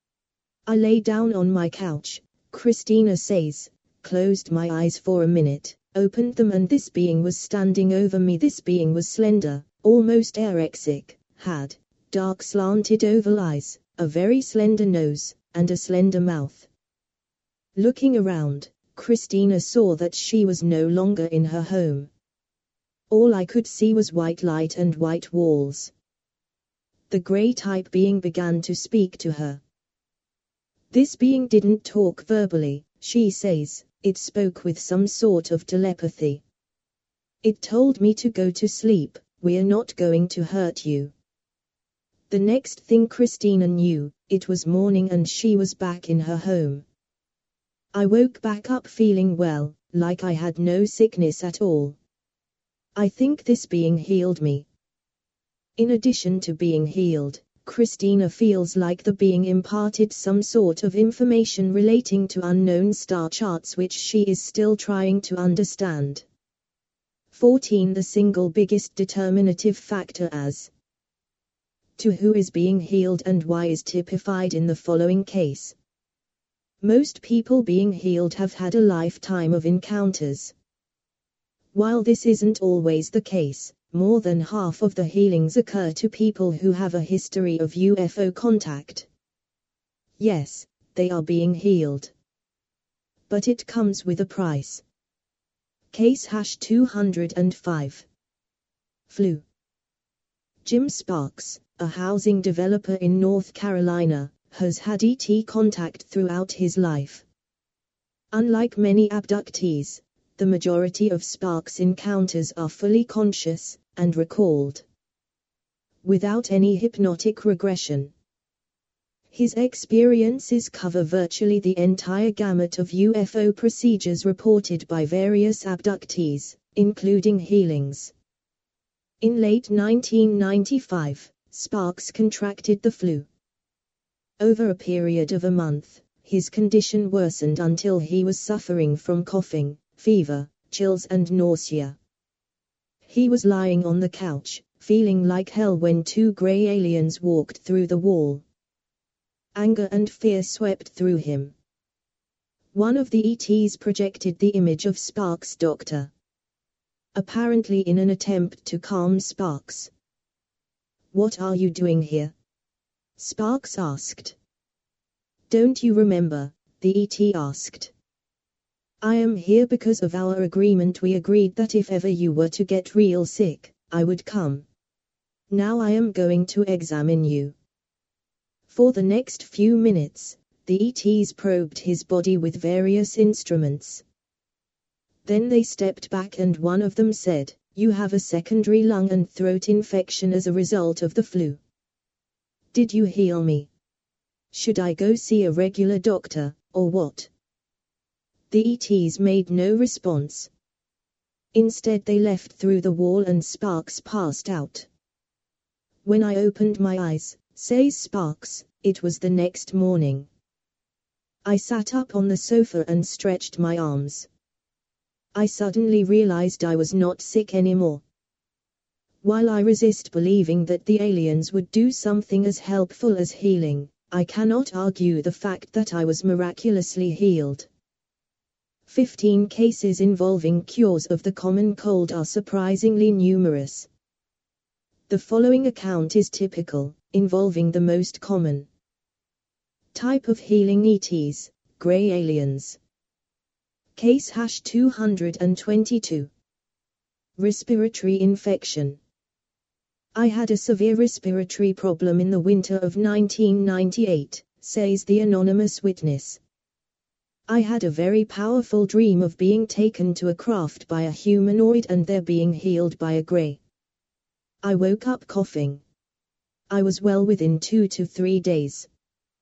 I lay down on my couch, Christina says, closed my eyes for a minute, opened them, and this being was standing over me. This being was slender, almost anorexic, had dark slanted oval eyes, a very slender nose, and a slender mouth. Looking around, Christina saw that she was no longer in her home. All I could see was white light and white walls. The gray type being began to speak to her. This being didn't talk verbally, she says, it spoke with some sort of telepathy. It told me to go to sleep, we're not going to hurt you. The next thing Christina knew, it was morning and she was back in her home. I woke back up feeling well, like I had no sickness at all. I think this being healed me. In addition to being healed, Christina feels like the being imparted some sort of information relating to unknown star charts which she is still trying to understand. fourteen The single biggest determinative factor as to who is being healed and why is typified in the following case. Most people being healed have had a lifetime of encounters. While this isn't always the case, more than half of the healings occur to people who have a history of U F O contact. Yes, they are being healed. But it comes with a price. Case hash two hundred five. Flu. Jim Sparks, a housing developer in North Carolina, has had E T contact throughout his life. Unlike many abductees, the majority of Sparks' encounters are fully conscious and recalled, without any hypnotic regression. His experiences cover virtually the entire gamut of U F O procedures reported by various abductees, including healings. In late nineteen ninety-five, Sparks contracted the flu. Over a period of a month, his condition worsened until he was suffering from coughing, fever, chills and nausea. He was lying on the couch, feeling like hell when two gray aliens walked through the wall. Anger and fear swept through him. One of the E Ts projected the image of Sparks' doctor, apparently in an attempt to calm Sparks. "What are you doing here?" Sparks asked. "Don't you remember?" the E T asked. "I am here because of our agreement. We agreed that if ever you were to get real sick, I would come. Now I am going to examine you." For the next few minutes, the E Ts probed his body with various instruments. Then they stepped back and one of them said, "You have a secondary lung and throat infection as a result of the flu. Did you heal me? Should I go see a regular doctor, or what?" The E Ts made no response. Instead they left through the wall and Sparks passed out. "When I opened my eyes," says Sparks, "it was the next morning. I sat up on the sofa and stretched my arms. I suddenly realized I was not sick anymore. While I resist believing that the aliens would do something as helpful as healing, I cannot argue the fact that I was miraculously healed." Fifteen cases involving cures of the common cold are surprisingly numerous. The following account is typical, involving the most common type of healing E Ts, gray aliens. Case hash two hundred twenty-two. Respiratory infection. "I had a severe respiratory problem in the winter of nineteen ninety-eight, says the anonymous witness. I had a very powerful dream of being taken to a craft by a humanoid and there being healed by a gray. I woke up coughing. I was well within two to three days.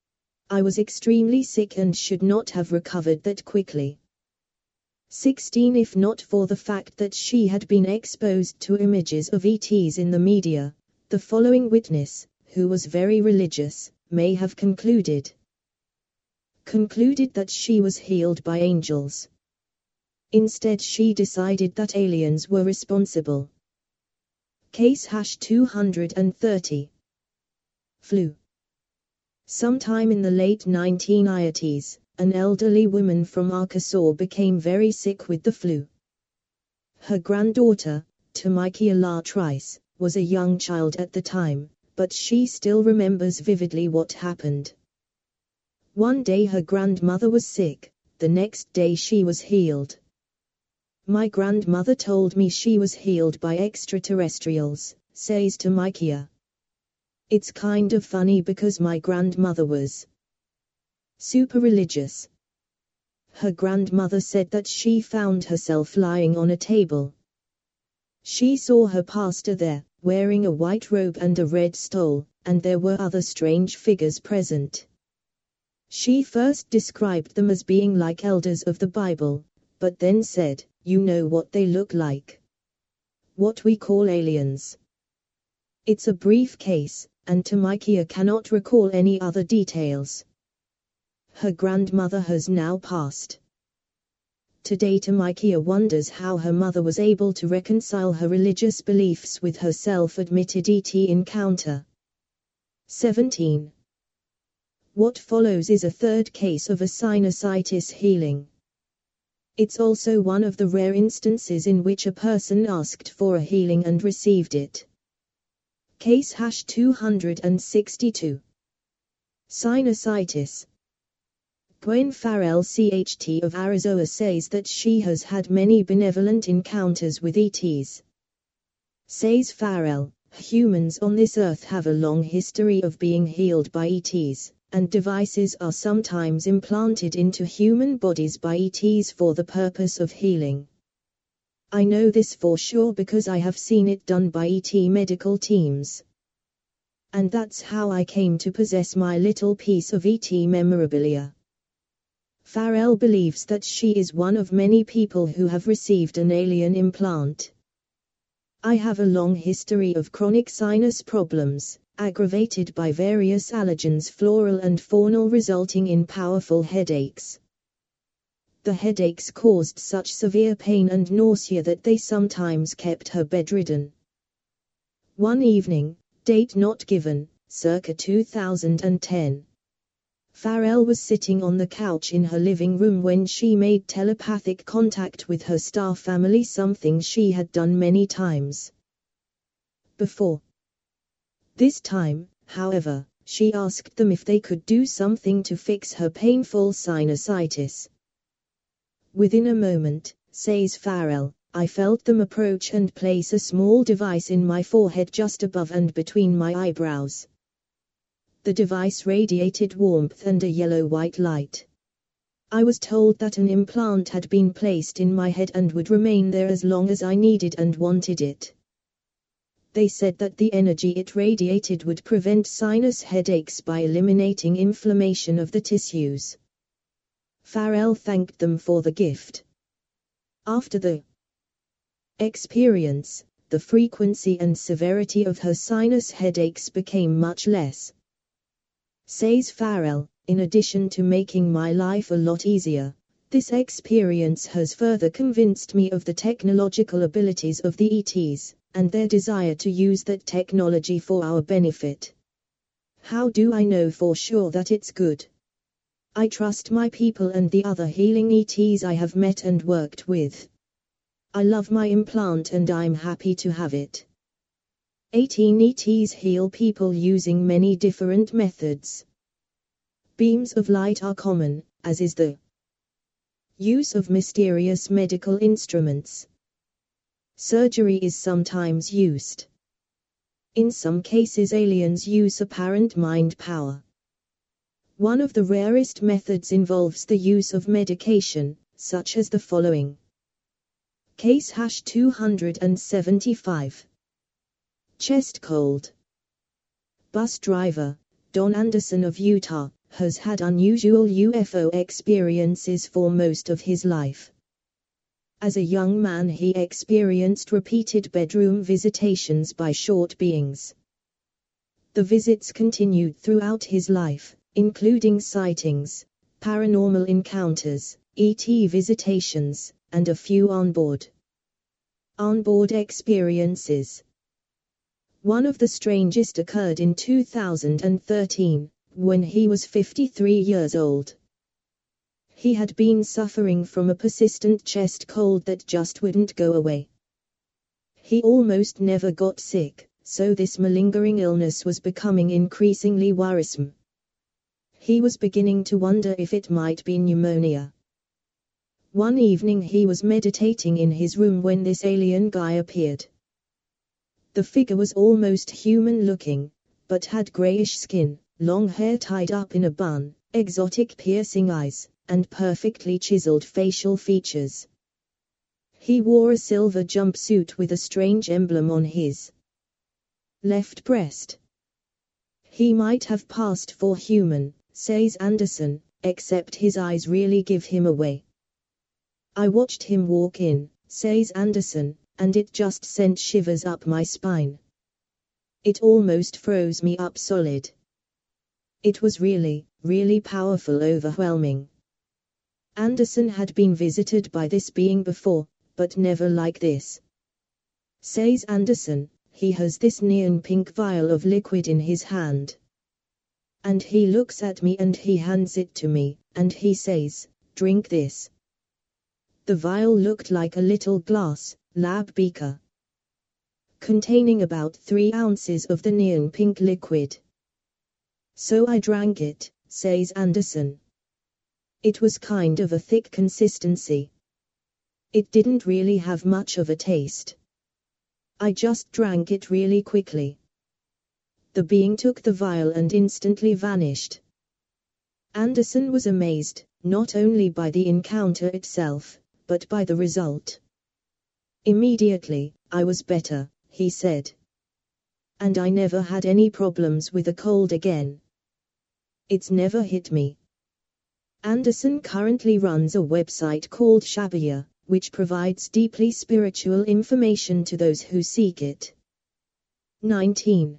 I was extremely sick and should not have recovered that quickly. sixteen If not for the fact that she had been exposed to images of E Ts in the media, the following witness, who was very religious, may have concluded. Concluded that she was healed by angels. Instead, she decided that aliens were responsible. Case hash two hundred thirty. Flu. Sometime in the late nineteen eighties, an elderly woman from Arkansas became very sick with the flu. Her granddaughter, Tamikia La Trice, was a young child at the time, but she still remembers vividly what happened. One day her grandmother was sick, the next day she was healed. My grandmother told me she was healed by extraterrestrials, says Tamikia. It's kind of funny because my grandmother was super religious. Her grandmother said that she found herself lying on a table. She saw her pastor there, wearing a white robe and a red stole, and there were other strange figures present. She first described them as being like elders of the Bible, but then said, "You know what they look like. What we call aliens." It's a brief case, and Tamikia cannot recall any other details. Her grandmother has now passed. Today Tamikia wonders how her mother was able to reconcile her religious beliefs with her self-admitted E T encounter. seventeen. What follows is a third case of a sinusitis healing. It's also one of the rare instances in which a person asked for a healing and received it. Case hash two hundred sixty-two. Sinusitis. Gwen Farrell C H T of Arizona says that she has had many benevolent encounters with E Ts. Says Farrell, humans on this earth have a long history of being healed by E Ts, and devices are sometimes implanted into human bodies by E Ts for the purpose of healing. I know this for sure because I have seen it done by E T medical teams. And that's how I came to possess my little piece of E T memorabilia. Farrell believes that she is one of many people who have received an alien implant. I have a long history of chronic sinus problems, aggravated by various allergens, floral and faunal, resulting in powerful headaches. The headaches caused such severe pain and nausea that they sometimes kept her bedridden. One evening, date not given, circa two thousand ten. Farrell was sitting on the couch in her living room when she made telepathic contact with her star family, something she had done many times before. This time, however, she asked them if they could do something to fix her painful sinusitis. Within a moment, says Farrell, I felt them approach and place a small device in my forehead just above and between my eyebrows. The device radiated warmth and a yellow-white light. I was told that an implant had been placed in my head and would remain there as long as I needed and wanted it. They said that the energy it radiated would prevent sinus headaches by eliminating inflammation of the tissues. Farrell thanked them for the gift. After the experience, the frequency and severity of her sinus headaches became much less. Says Farrell, in addition to making my life a lot easier, this experience has further convinced me of the technological abilities of the E Ts, and their desire to use that technology for our benefit. How do I know for sure that it's good? I trust my people and the other healing E Ts I have met and worked with. I love my implant and I'm happy to have it. eighteen E Ts heal people using many different methods. Beams of light are common, as is the use of mysterious medical instruments. Surgery is sometimes used. In some cases, aliens use apparent mind power. One of the rarest methods involves the use of medication, such as the following. Case hash two hundred seventy-five. Chest cold. Bus driver, Don Anderson of Utah, has had unusual U F O experiences for most of his life. As a young man, he experienced repeated bedroom visitations by short beings. The visits continued throughout his life, including sightings, paranormal encounters, E T visitations, and a few onboard onboard experiences. One of the strangest occurred in two thousand thirteen, when he was fifty-three years old. He had been suffering from a persistent chest cold that just wouldn't go away. He almost never got sick, so this malingering illness was becoming increasingly worrisome. He was beginning to wonder if it might be pneumonia. One evening he was meditating in his room when this alien guy appeared. The figure was almost human-looking, but had grayish skin, long hair tied up in a bun, exotic piercing eyes, and perfectly chiseled facial features. He wore a silver jumpsuit with a strange emblem on his left breast. He might have passed for human, says Anderson, except his eyes really give him away. I watched him walk in, says Anderson, and it just sent shivers up my spine. It almost froze me up solid. It was really, really powerful, overwhelming. Anderson had been visited by this being before, but never like this. Says Anderson, he has this neon pink vial of liquid in his hand. And he looks at me and he hands it to me, and he says, "Drink this." The vial looked like a little glass, lab beaker, containing about three ounces of the neon pink liquid. So I drank it, says Anderson. It was kind of a thick consistency. It didn't really have much of a taste. I just drank it really quickly. The being took the vial and instantly vanished. Anderson was amazed, not only by the encounter itself, but by the result. Immediately, I was better, he said. And I never had any problems with a cold again. It's never hit me. Anderson currently runs a website called Shabaya, which provides deeply spiritual information to those who seek it. nineteen.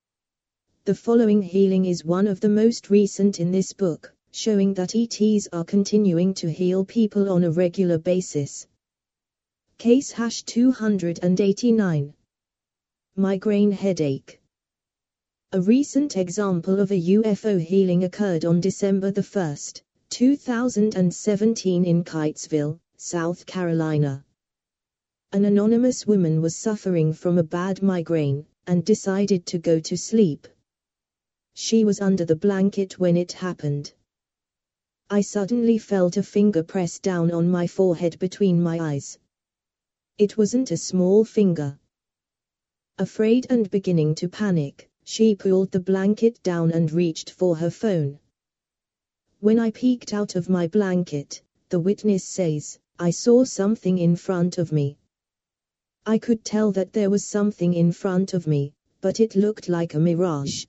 The following healing is one of the most recent in this book, showing that E Ts are continuing to heal people on a regular basis. Case hash two hundred eighty-nine. Migraine headache. A recent example of a U F O healing occurred on December the first, two thousand seventeen in Kitesville, South Carolina. An anonymous woman was suffering from a bad migraine, and decided to go to sleep. She was under the blanket when it happened. I suddenly felt a finger press down on my forehead between my eyes. It wasn't a small finger. Afraid and beginning to panic, she pulled the blanket down and reached for her phone. When I peeked out of my blanket, the witness says, I saw something in front of me. I could tell that there was something in front of me, but it looked like a mirage.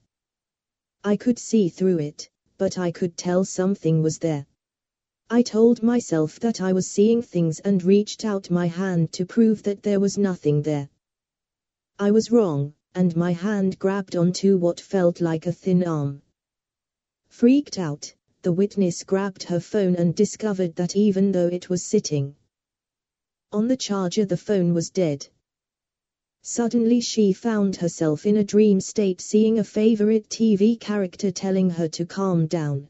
I could see through it, but I could tell something was there. I told myself that I was seeing things and reached out my hand to prove that there was nothing there. I was wrong, and my hand grabbed onto what felt like a thin arm. Freaked out, the witness grabbed her phone and discovered that even though it was sitting on the charger, the phone was dead. Suddenly she found herself in a dream state, seeing a favorite T V character telling her to calm down.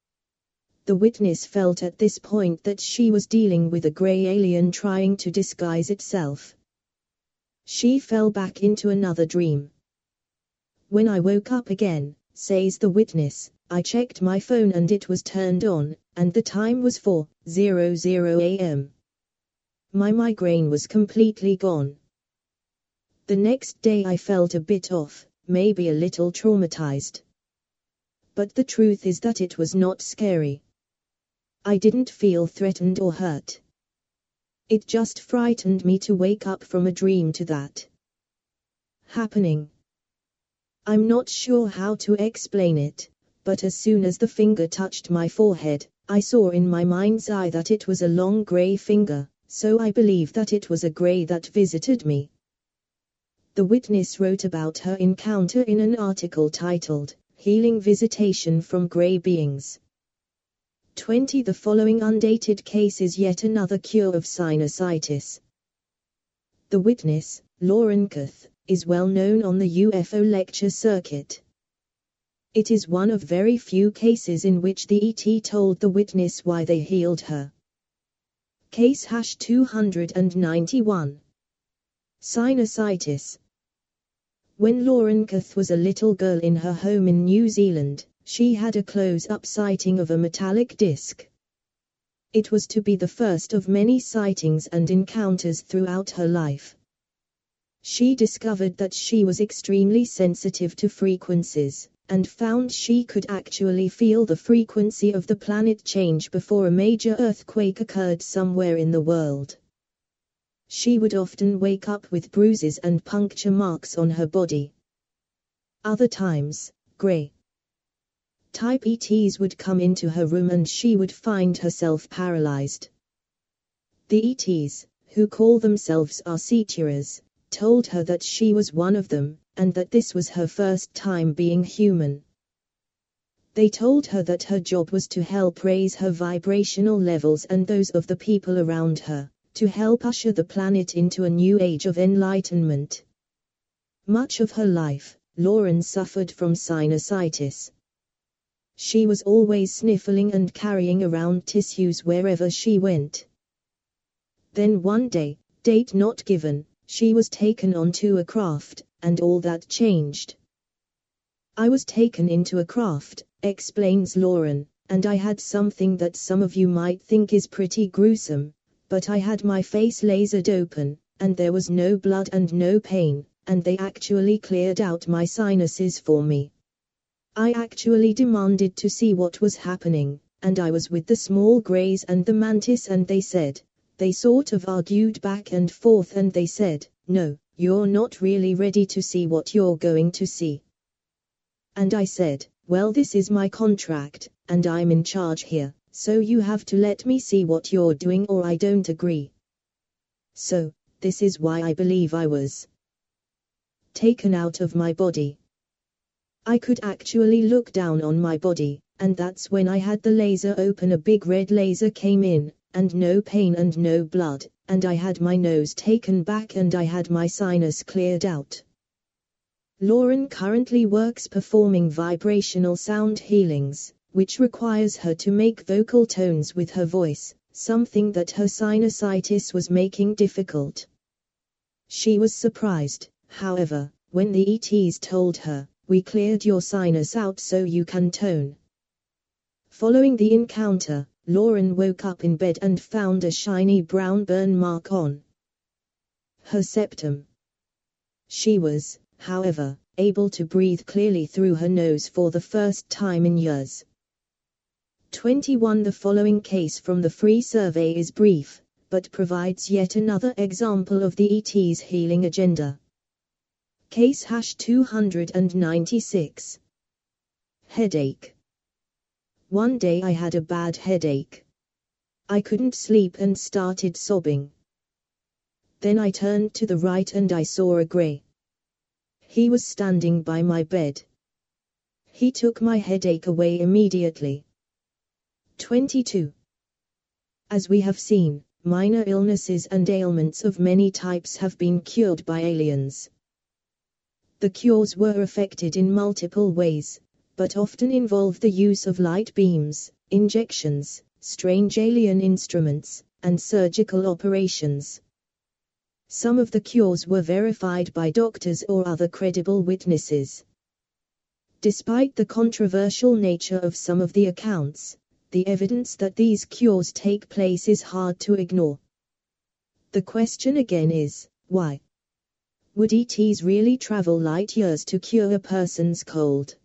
The witness felt at this point that she was dealing with a gray alien trying to disguise itself. She fell back into another dream. When I woke up again, says the witness, I checked my phone and it was turned on, and the time was four a m My migraine was completely gone. The next day I felt a bit off, maybe a little traumatized. But the truth is that it was not scary. I didn't feel threatened or hurt. It just frightened me to wake up from a dream to that happening. I'm not sure how to explain it, but as soon as the finger touched my forehead, I saw in my mind's eye that it was a long grey finger, so I believe that it was a grey that visited me. The witness wrote about her encounter in an article titled, Healing Visitation from Grey Beings. twenty The following undated case is yet another cure of sinusitis. The witness, Lauren Kuth, is well known on the U F O lecture circuit. It is one of very few cases in which the E T told the witness why they healed her. Case hash two ninety-one. Sinusitis. When Lauren Kuth was a little girl in her home in New Zealand, she had a close-up sighting of a metallic disc. It was to be the first of many sightings and encounters throughout her life. She discovered that she was extremely sensitive to frequencies, and found she could actually feel the frequency of the planet change before a major earthquake occurred somewhere in the world. She would often wake up with bruises and puncture marks on her body. Other times, grey type E Ts would come into her room and she would find herself paralyzed. The E Ts, who call themselves Arcturas, told her that she was one of them, and that this was her first time being human. They told her that her job was to help raise her vibrational levels and those of the people around her, to help usher the planet into a new age of enlightenment. Much of her life, Lauren suffered from sinusitis. She was always sniffling and carrying around tissues wherever she went. Then one day, date not given, she was taken onto a craft, and all that changed. I was taken into a craft, explains Lauren, and I had something that some of you might think is pretty gruesome, but I had my face lasered open, and there was no blood and no pain, and they actually cleared out my sinuses for me. I actually demanded to see what was happening, and I was with the small greys and the mantis and they said, they sort of argued back and forth and they said, no, you're not really ready to see what you're going to see. And I said, well, this is my contract, and I'm in charge here, so you have to let me see what you're doing or I don't agree. So, this is why I believe I was taken out of my body. I could actually look down on my body, and that's when I had the laser open. A big red laser came in, and no pain and no blood, and I had my nose taken back and I had my sinus cleared out. Lauren currently works performing vibrational sound healings, which requires her to make vocal tones with her voice, something that her sinusitis was making difficult. She was surprised, however, when the E Ts told her, we cleared your sinus out so you can tone. Following the encounter, Lauren woke up in bed and found a shiny brown burn mark on her septum. She was, however, able to breathe clearly through her nose for the first time in years. twenty-one The following case from the free survey is brief, but provides yet another example of the E T's healing agenda. Case hash two ninety-six. Headache. One day I had a bad headache. I couldn't sleep and started sobbing. Then I turned to the right and I saw a grey. He was standing by my bed. He took my headache away immediately. twenty-two. As we have seen, minor illnesses and ailments of many types have been cured by aliens. The cures were effected in multiple ways, but often involve the use of light beams, injections, strange alien instruments, and surgical operations. Some of the cures were verified by doctors or other credible witnesses. Despite the controversial nature of some of the accounts, the evidence that these cures take place is hard to ignore. The question again is, why? Would E Ts really travel light years to cure a person's cold?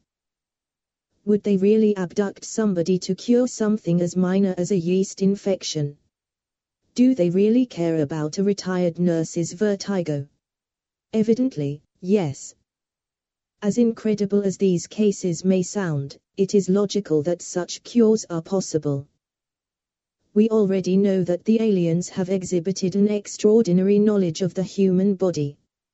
Would they really abduct somebody to cure something as minor as a yeast infection? Do they really care about a retired nurse's vertigo? Evidently, yes. As incredible as these cases may sound, it is logical that such cures are possible. We already know that the aliens have exhibited an extraordinary knowledge of the human body.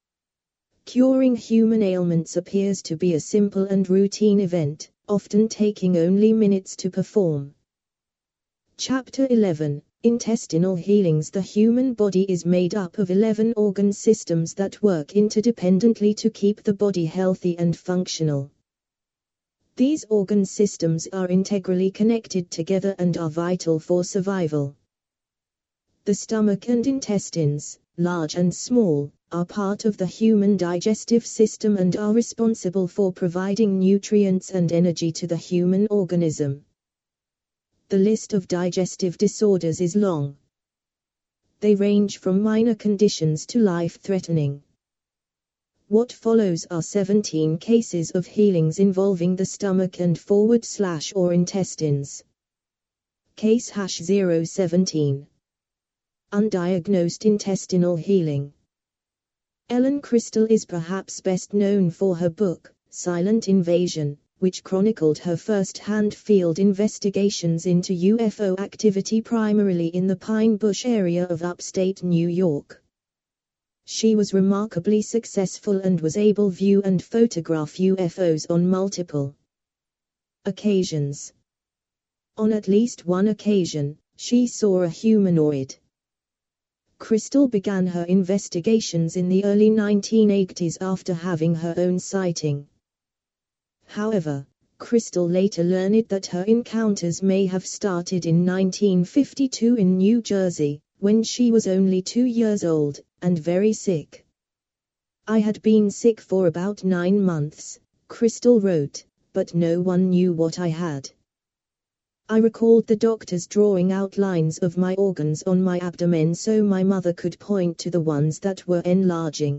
Curing human ailments appears to be a simple and routine event, often taking only minutes to perform. Chapter eleven. Intestinal Healings. The human body is made up of eleven organ systems that work interdependently to keep the body healthy and functional. These organ systems are integrally connected together and are vital for survival. The stomach and intestines, large and small, are part of the human digestive system and are responsible for providing nutrients and energy to the human organism. The list of digestive disorders is long. They range from minor conditions to life-threatening. What follows are seventeen cases of healings involving the stomach and forward slash or intestines. Case hash zero seventeen. Undiagnosed intestinal healing. Ellen Crystal is perhaps best known for her book, Silent Invasion, which chronicled her first-hand field investigations into U F O activity primarily in the Pine Bush area of upstate New York. She was remarkably successful and was able to view and photograph U F Os on multiple occasions. On at least one occasion, she saw a humanoid. Crystal began her investigations in the early nineteen eighties after having her own sighting. However, Crystal later learned that her encounters may have started in nineteen fifty-two in New Jersey, when she was only two years old, and very sick. I had been sick for about nine months, Crystal wrote, but no one knew what I had. I recalled the doctors drawing outlines of my organs on my abdomen so my mother could point to the ones that were enlarging.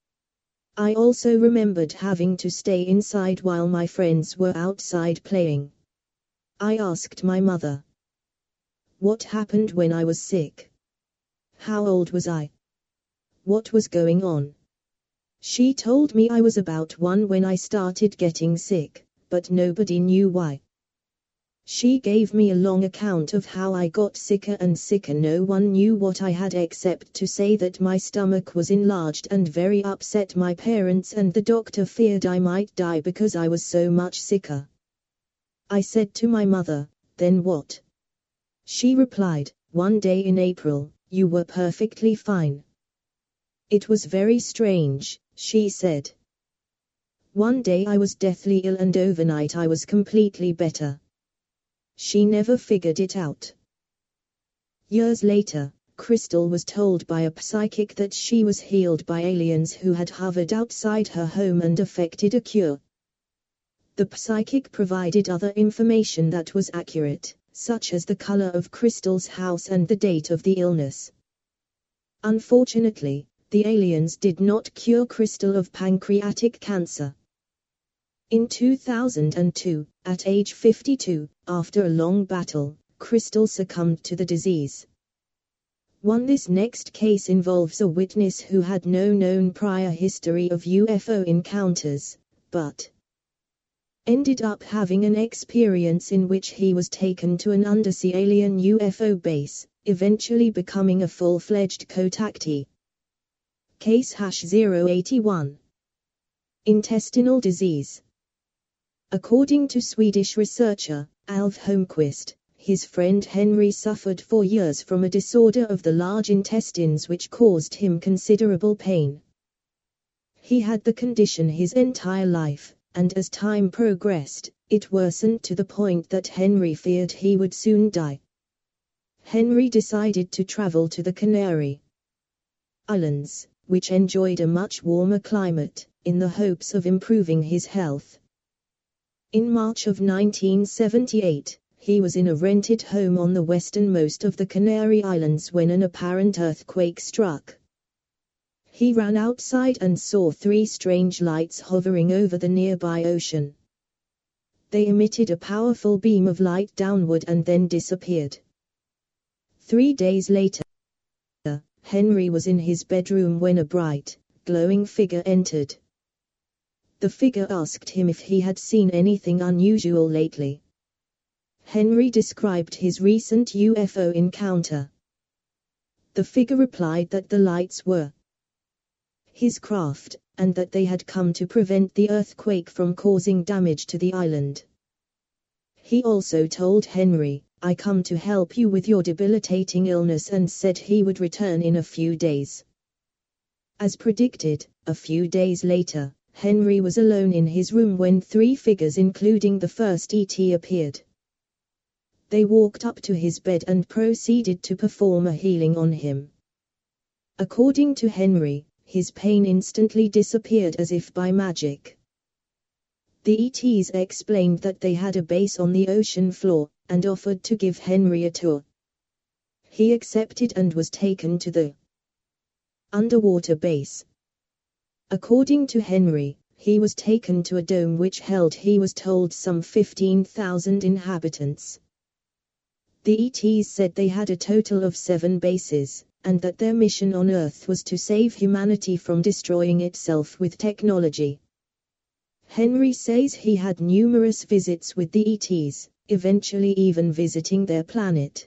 I also remembered having to stay inside while my friends were outside playing. I asked my mother, what happened when I was sick? How old was I? What was going on? She told me I was about one when I started getting sick, but nobody knew why. She gave me a long account of how I got sicker and sicker. No one knew what I had except to say that my stomach was enlarged and very upset my parents, and the doctor feared I might die because I was so much sicker. I said to my mother, then what? She replied, one day in April, you were perfectly fine. It was very strange, she said. One day I was deathly ill and overnight I was completely better. She never figured it out. Years later, Crystal was told by a psychic that she was healed by aliens who had hovered outside her home and effected a cure. The psychic provided other information that was accurate, such as the color of Crystal's house and the date of the illness. Unfortunately, the aliens did not cure Crystal of pancreatic cancer. In two thousand two, at age fifty-two, after a long battle, Crystal succumbed to the disease. One This next case involves a witness who had no known prior history of U F O encounters, but ended up having an experience in which he was taken to an undersea alien U F O base, eventually becoming a full-fledged contactee. Case hash zero eighty-one. Intestinal disease. According to Swedish researcher, Alf Holmqvist, his friend Henry suffered for years from a disorder of the large intestines which caused him considerable pain. He had the condition his entire life, and as time progressed, it worsened to the point that Henry feared he would soon die. Henry decided to travel to the Canary Islands, which enjoyed a much warmer climate, in the hopes of improving his health. In March of nineteen seventy-eight, he was in a rented home on the westernmost of the Canary Islands when an apparent earthquake struck. He ran outside and saw three strange lights hovering over the nearby ocean. They emitted a powerful beam of light downward and then disappeared. Three days later, Henry was in his bedroom when a bright, glowing figure entered. The figure asked him if he had seen anything unusual lately. Henry described his recent U F O encounter. The figure replied that the lights were his craft, and that they had come to prevent the earthquake from causing damage to the island. He also told Henry, "I come to help you with your debilitating illness," and said he would return in a few days. As predicted, a few days later, Henry was alone in his room when three figures including the first E T appeared. They walked up to his bed and proceeded to perform a healing on him. According to Henry, his pain instantly disappeared as if by magic. The E Ts explained that they had a base on the ocean floor, and offered to give Henry a tour. He accepted and was taken to the underwater base. According to Henry, he was taken to a dome which held, he was told, some fifteen thousand inhabitants. The E Ts said they had a total of seven bases, and that their mission on Earth was to save humanity from destroying itself with technology. Henry says he had numerous visits with the E Ts, eventually even visiting their planet.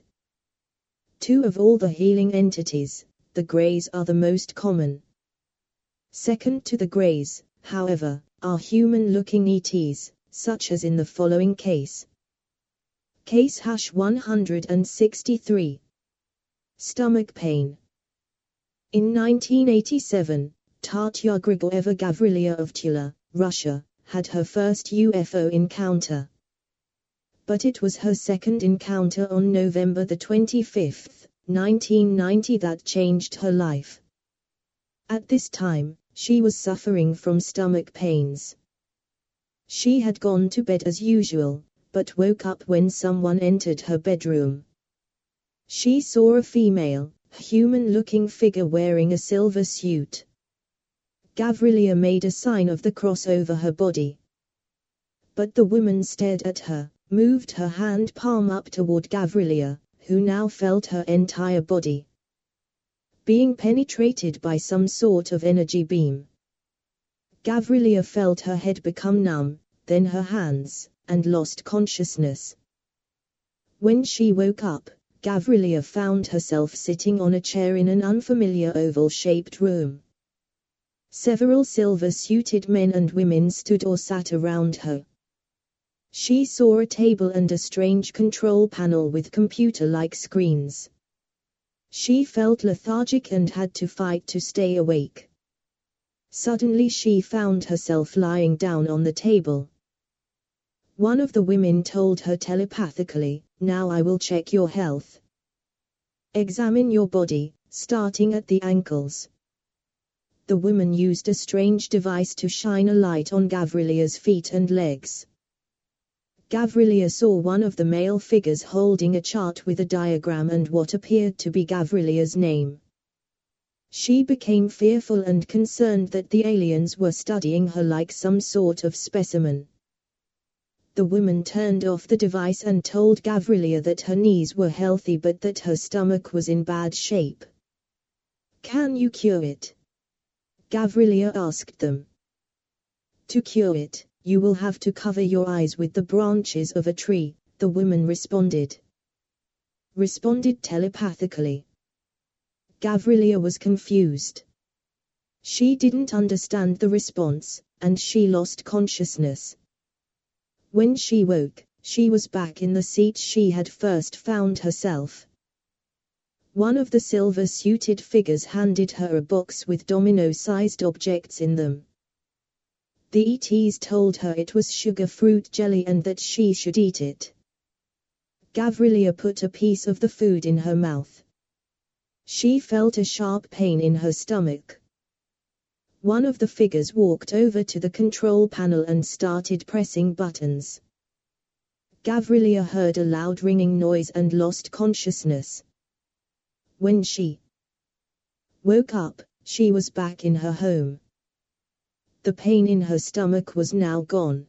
Two of all the healing entities, the Greys, are the most common. Second to the Greys, however, are human-looking E Ts, such as in the following case. Case hash one hundred sixty-three. Stomach pain. In nineteen eighty-seven, Tatya Grigorieva Gavrilia of Tula, Russia, had her first U F O encounter. But it was her second encounter on November the twenty-fifth, nineteen ninety that changed her life. At this time, she was suffering from stomach pains. She had gone to bed as usual, but woke up when someone entered her bedroom. She saw a female, human-looking figure wearing a silver suit. Gavrilia made a sign of the cross over her body. But the woman stared at her, moved her hand palm up toward Gavrilia, who now felt her entire body being penetrated by some sort of energy beam. Gavrilia felt her head become numb, then her hands, and lost consciousness. When she woke up, Gavrilia found herself sitting on a chair in an unfamiliar oval-shaped room. Several silver-suited men and women stood or sat around her. She saw a table and a strange control panel with computer-like screens. She felt lethargic and had to fight to stay awake. Suddenly she found herself lying down on the table. One of the women told her telepathically, "Now I will check your health. Examine your body, starting at the ankles." The woman used a strange device to shine a light on Gavrilia's feet and legs. Gavrilia saw one of the male figures holding a chart with a diagram and what appeared to be Gavrilia's name. She became fearful and concerned that the aliens were studying her like some sort of specimen. The woman turned off the device and told Gavrilia that her knees were healthy but that her stomach was in bad shape. "Can you cure it?" Gavrilia asked them. "To cure it, you will have to cover your eyes with the branches of a tree," the woman responded. Responded telepathically. Gavrilia was confused. She didn't understand the response, and she lost consciousness. When she woke, she was back in the seat she had first found herself. One of the silver-suited figures handed her a box with domino-sized objects in them. The E Ts told her it was sugar fruit jelly and that she should eat it. Gavrilia put a piece of the food in her mouth. She felt a sharp pain in her stomach. One of the figures walked over to the control panel and started pressing buttons. Gavrilia heard a loud ringing noise and lost consciousness. When she woke up, she was back in her home. The pain in her stomach was now gone.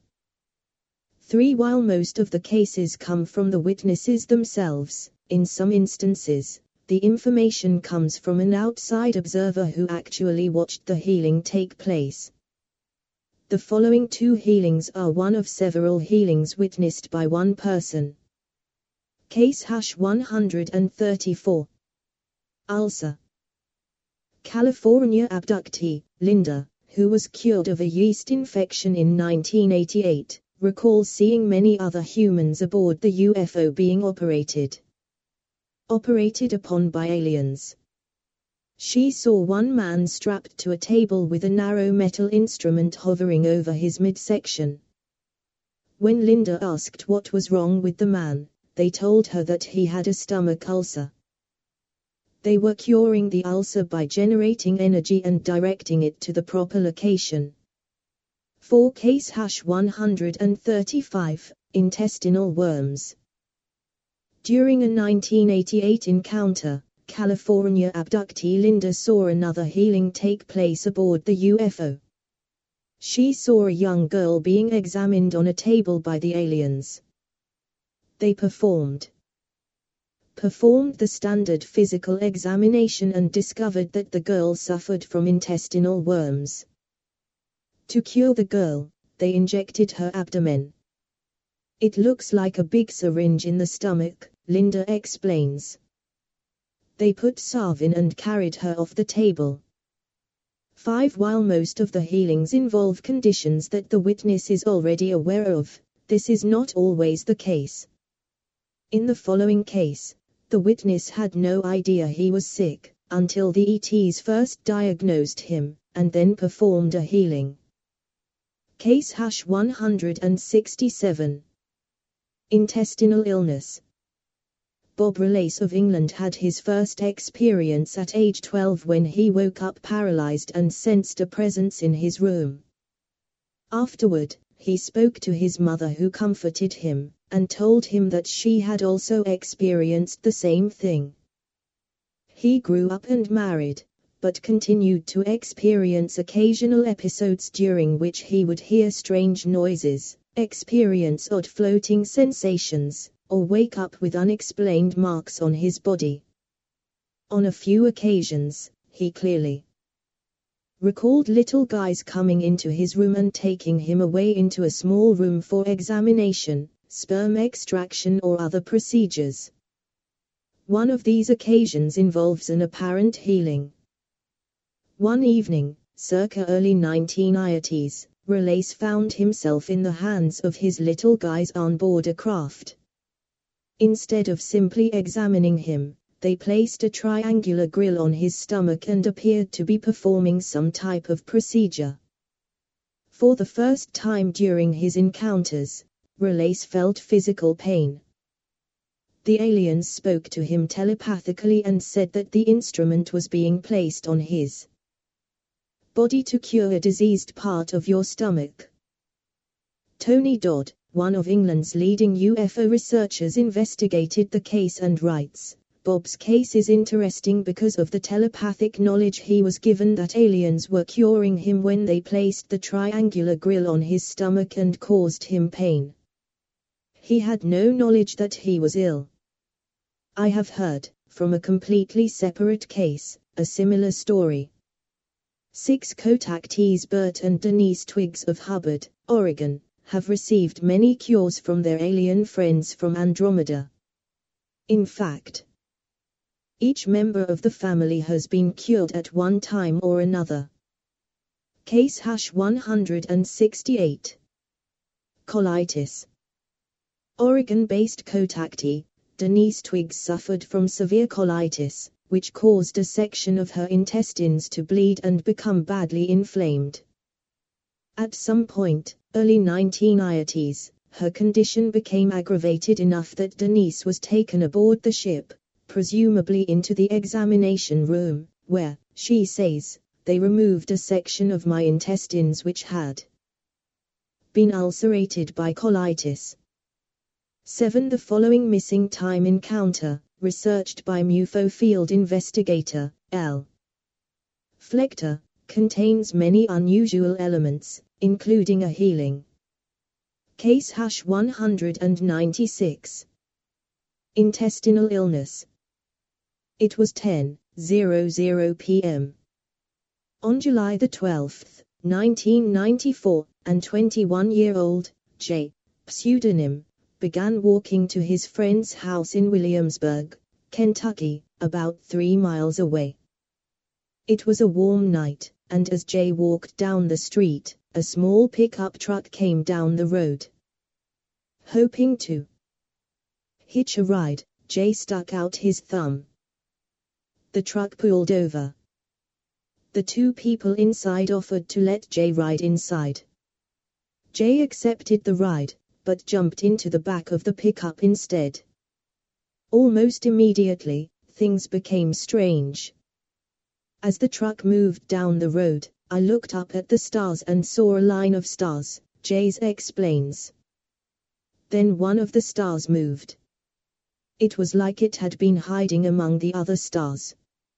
three While most of the cases come from the witnesses themselves, in some instances, the information comes from an outside observer who actually watched the healing take place. The following two healings are one of several healings witnessed by one person. Case one thirty-four. Ulcer. California abductee, Linda, who was cured of a yeast infection in nineteen eighty-eight, recalls seeing many other humans aboard the U F O being operated. Operated upon by aliens. She saw one man strapped to a table with a narrow metal instrument hovering over his midsection. When Linda asked what was wrong with the man, they told her that he had a stomach ulcer. They were curing the ulcer by generating energy and directing it to the proper location. For case one thirty-five, intestinal worms. During a nineteen eighty-eight encounter, California abductee Linda saw another healing take place aboard the U F O. She saw a young girl being examined on a table by the aliens. They performed performed the standard physical examination and discovered that the girl suffered from intestinal worms. To cure the girl, they injected her abdomen. It looks like a big syringe in the stomach, Linda explains. They put salve in and carried her off the table. five While most of the healings involve conditions that the witness is already aware of, this is not always the case. In the following case, the witness had no idea he was sick, until the E Ts first diagnosed him, and then performed a healing. Case one sixty-seven. Intestinal illness. Bob Relace of England had his first experience at age twelve when he woke up paralyzed and sensed a presence in his room. Afterward, he spoke to his mother, who comforted him, and told him that she had also experienced the same thing. He grew up and married, but continued to experience occasional episodes during which he would hear strange noises, experience odd floating sensations, or wake up with unexplained marks on his body. On a few occasions, he clearly recalled little guys coming into his room and taking him away into a small room for examination, sperm extraction or other procedures. One of these occasions involves an apparent healing. One evening, circa early nineteen eighties, Relace found himself in the hands of his little guys on board a craft. Instead of simply examining him, they placed a triangular grill on his stomach and appeared to be performing some type of procedure. For the first time during his encounters, Relace felt physical pain. The aliens spoke to him telepathically and said that the instrument was being placed on his body to cure a diseased part of your stomach. Tony Dodd, one of England's leading U F O researchers, investigated the case and writes, Bob's case is interesting because of the telepathic knowledge he was given that aliens were curing him when they placed the triangular grill on his stomach and caused him pain. He had no knowledge that he was ill. I have heard, from a completely separate case, a similar story. Six contactees Bert and Denise Twiggs of Hubbard, Oregon, have received many cures from their alien friends from Andromeda. In fact, each member of the family has been cured at one time or another. Case one sixty-eight. Colitis. Oregon-based contactee, Denise Twiggs suffered from severe colitis, which caused a section of her intestines to bleed and become badly inflamed. At some point, early nineteen eighties, her condition became aggravated enough that Denise was taken aboard the ship, presumably into the examination room, where, she says, they removed a section of my intestines which had been ulcerated by colitis. seven The following missing time encounter, researched by M U F O field investigator, L. Flechter, contains many unusual elements, including a healing. Case one ninety-six. Intestinal illness. It was ten p m on July the twelfth, nineteen ninety-four, and twenty-one-year-old, Jay, pseudonym, began walking to his friend's house in Williamsburg, Kentucky, about three miles away. It was a warm night, and as Jay walked down the street, a small pickup truck came down the road. Hoping to hitch a ride, Jay stuck out his thumb. The truck pulled over. The two people inside offered to let Jay ride inside. Jay accepted the ride, but jumped into the back of the pickup instead. Almost immediately, things became strange. As the truck moved down the road, I looked up at the stars and saw a line of stars, Jay explains. Then one of the stars moved. It was like it had been hiding among the other stars.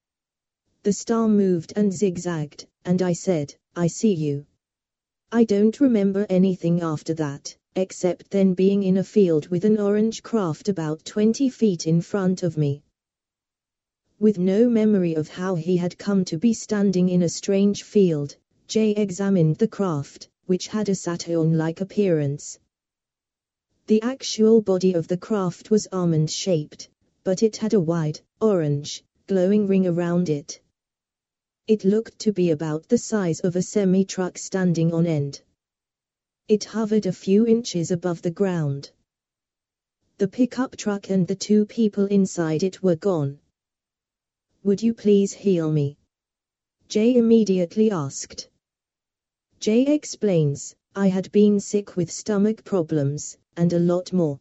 The star moved and zigzagged, and I said, "I see you." I don't remember anything after that, except then being in a field with an orange craft about twenty feet in front of me. With no memory of how he had come to be standing in a strange field, Jay examined the craft, which had a Saturn-like appearance. The actual body of the craft was almond-shaped, but it had a wide, orange, glowing ring around it. It looked to be about the size of a semi-truck standing on end. It hovered a few inches above the ground. The pickup truck and the two people inside it were gone. "Would you please heal me?" Jay immediately asked. Jay explains, "I had been sick with stomach problems, and a lot more."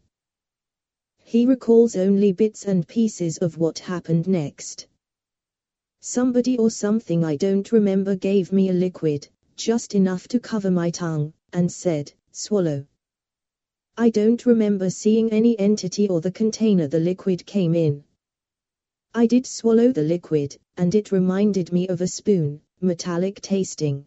He recalls only bits and pieces of what happened next. "Somebody or something I don't remember gave me a liquid, just enough to cover my tongue, and said, 'Swallow.' I don't remember seeing any entity or the container the liquid came in. I did swallow the liquid, and it reminded me of a spoon, metallic tasting."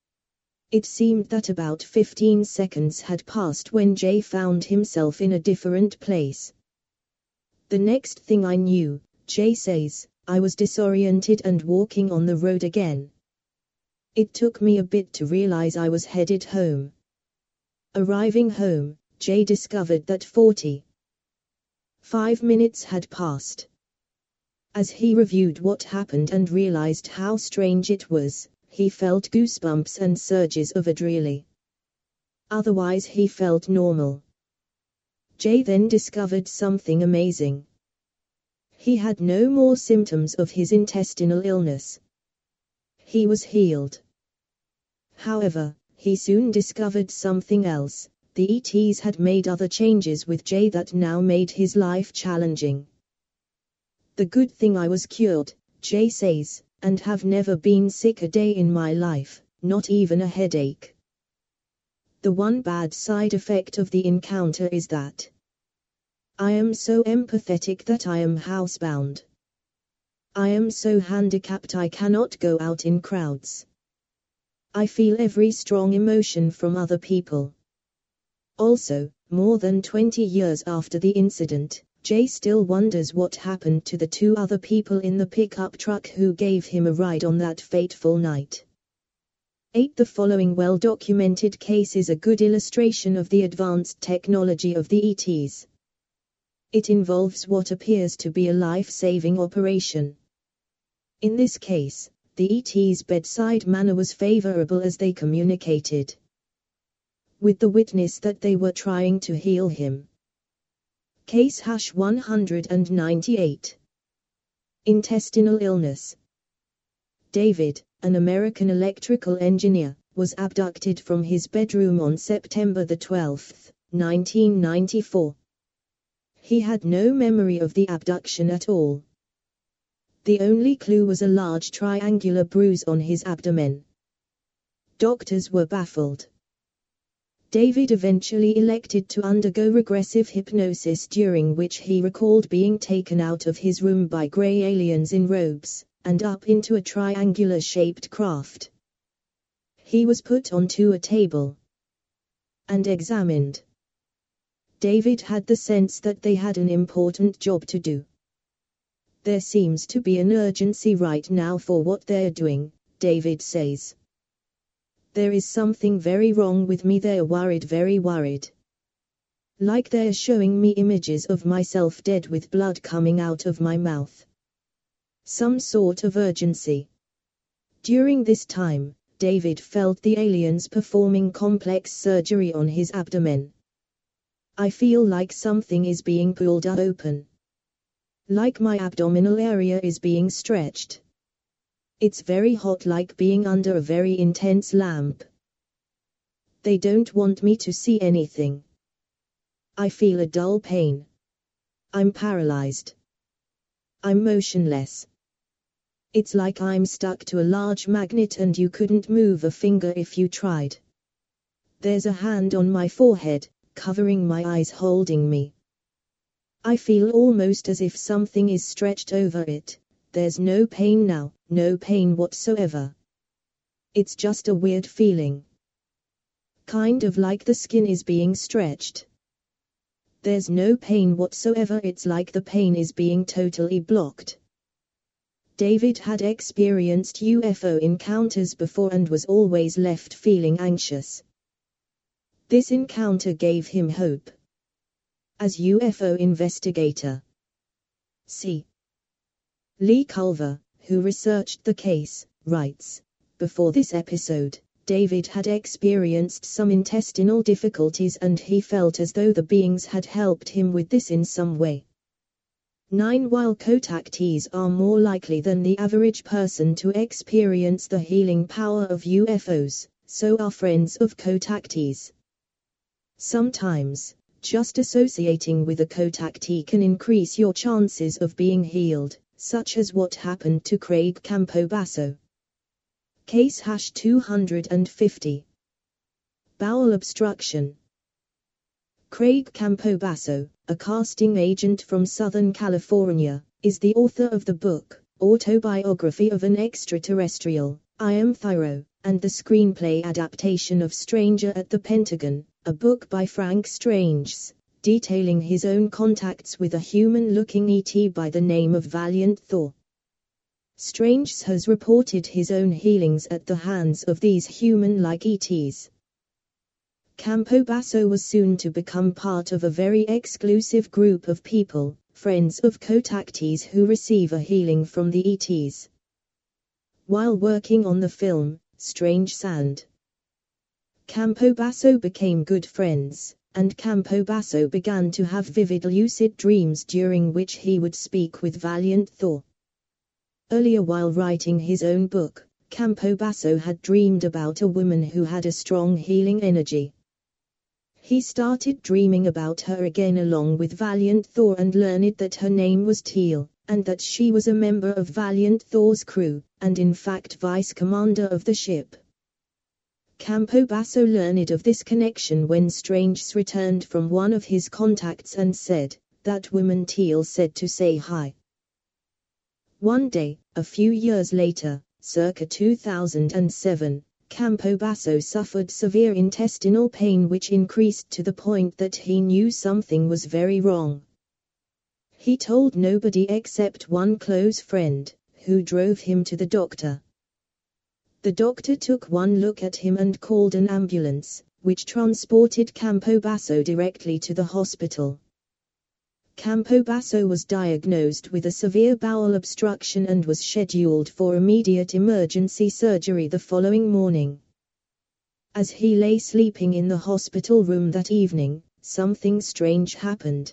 It seemed that about fifteen seconds had passed when Jay found himself in a different place. "The next thing I knew," Jay says, "I was disoriented and walking on the road again. It took me a bit to realize I was headed home." Arriving home, Jay discovered that forty-five minutes had passed. As he reviewed what happened and realized how strange it was, he felt goosebumps and surges of adrenaline. Otherwise he felt normal. Jay then discovered something amazing. He had no more symptoms of his intestinal illness. He was healed. However, he soon discovered something else. The E Ts had made other changes with Jay that now made his life challenging. "The good thing I was cured," Jay says, "and have never been sick a day in my life, not even a headache. The one bad side effect of the encounter is that I am so empathetic that I am housebound. I am so handicapped I cannot go out in crowds. I feel every strong emotion from other people." Also, more than twenty years after the incident, Jay still wonders what happened to the two other people in the pickup truck who gave him a ride on that fateful night. eight The following well-documented case is a good illustration of the advanced technology of the E Ts. It involves what appears to be a life-saving operation. In this case, the E T's bedside manner was favorable as they communicated with the witness that they were trying to heal him. Case hash one ninety-eight. Intestinal illness. David, an American electrical engineer, was abducted from his bedroom on September the twelfth, nineteen ninety-four. He had no memory of the abduction at all. The only clue was a large triangular bruise on his abdomen. Doctors were baffled. David eventually elected to undergo regressive hypnosis, during which he recalled being taken out of his room by gray aliens in robes, and up into a triangular-shaped craft. He was put onto a table and examined. David had the sense that they had an important job to do. "There seems to be an urgency right now for what they're doing," David says. There is something very wrong with me, they're worried, very worried. Like they're showing me images of myself dead with blood coming out of my mouth. Some sort of urgency. During this time, David felt the aliens performing complex surgery on his abdomen. I feel like something is being pulled open. Like my abdominal area is being stretched. It's very hot, like being under a very intense lamp. They don't want me to see anything. I feel a dull pain. I'm paralyzed. I'm motionless. It's like I'm stuck to a large magnet and you couldn't move a finger if you tried. There's a hand on my forehead, covering my eyes, holding me. I feel almost as if something is stretched over it. There's no pain now, no pain whatsoever. It's just a weird feeling. Kind of like the skin is being stretched. There's no pain whatsoever, it's like the pain is being totally blocked. David had experienced U F O encounters before and was always left feeling anxious. This encounter gave him hope. As U F O investigator, C. Lee Culver, who researched the case, writes, before this episode, David had experienced some intestinal difficulties and he felt as though the beings had helped him with this in some way. nine While contactees are more likely than the average person to experience the healing power of U F Os, so are friends of contactees. Sometimes, just associating with a contactee can increase your chances of being healed, such as what happened to Craig Campobasso. Case hash two hundred fifty. Bowel obstruction. Craig Campobasso, a casting agent from Southern California, is the author of the book, Autobiography of an Extraterrestrial, I Am Thyro, and the screenplay adaptation of Stranger at the Pentagon, a book by Frank Stranges, detailing his own contacts with a human-looking E T by the name of Valiant Thor. Stranges has reported his own healings at the hands of these human-like E Ts. Campobasso was soon to become part of a very exclusive group of people, friends of contactees who receive a healing from the E Ts. While working on the film, Stranges and Campobasso became good friends, and Campobasso began to have vivid lucid dreams during which he would speak with Valiant Thor. Earlier, while writing his own book, Campobasso had dreamed about a woman who had a strong healing energy. He started dreaming about her again along with Valiant Thor and learned that her name was Teal, and that she was a member of Valiant Thor's crew, and in fact vice commander of the ship. Campobasso learned of this connection when Stranges returned from one of his contacts and said, "That woman Teal said to say hi." One day, a few years later, circa two thousand seven, Campobasso suffered severe intestinal pain which increased to the point that he knew something was very wrong. He told nobody except one close friend, who drove him to the doctor. The doctor took one look at him and called an ambulance, which transported Campobasso directly to the hospital. Campobasso was diagnosed with a severe bowel obstruction and was scheduled for immediate emergency surgery the following morning. As he lay sleeping in the hospital room that evening, something strange happened.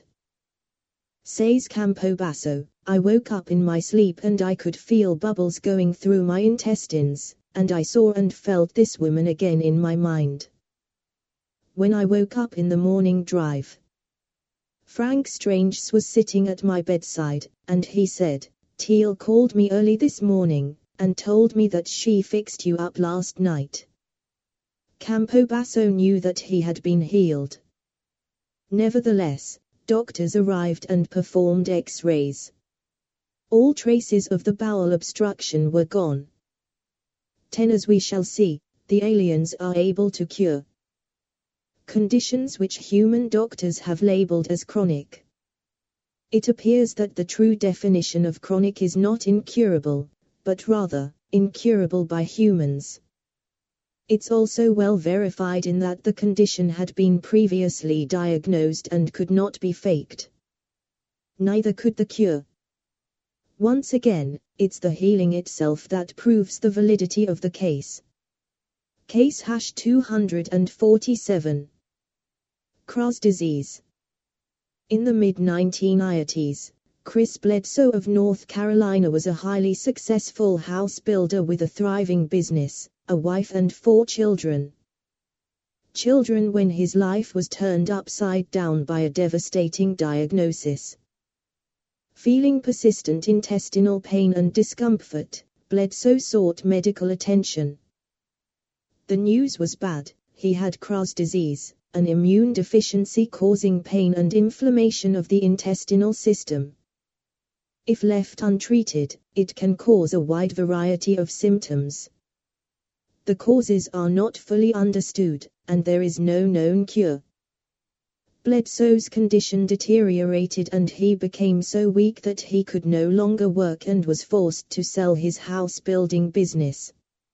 Says Campobasso, "I woke up in my sleep and I could feel bubbles going through my intestines, and I saw and felt this woman again in my mind. When I woke up in the morning drive, Frank Stranges was sitting at my bedside, and he said, 'Teal called me early this morning, and told me that she fixed you up last night.'" Campobasso knew that he had been healed. Nevertheless, doctors arrived and performed X-rays. All traces of the bowel obstruction were gone. ten As we shall see, the aliens are able to cure conditions which human doctors have labeled as chronic. It appears that the true definition of chronic is not incurable, but rather, incurable by humans. It's also well verified in that the condition had been previously diagnosed and could not be faked. Neither could the cure. Once again, it's the healing itself that proves the validity of the case. Case hash two hundred forty-seven. Cros's disease. In the mid nineteen eighties, Chris Bledsoe of North Carolina was a highly successful house builder with a thriving business, a wife and four children. Children when his life was turned upside down by a devastating diagnosis. Feeling persistent intestinal pain and discomfort, Bledsoe sought medical attention. The news was bad. He had Cros's disease, an immune deficiency causing pain and inflammation of the intestinal system. If left untreated, it can cause a wide variety of symptoms. The causes are not fully understood, and there is no known cure. Bledsoe's condition deteriorated and he became so weak that he could no longer work and was forced to sell his house building business.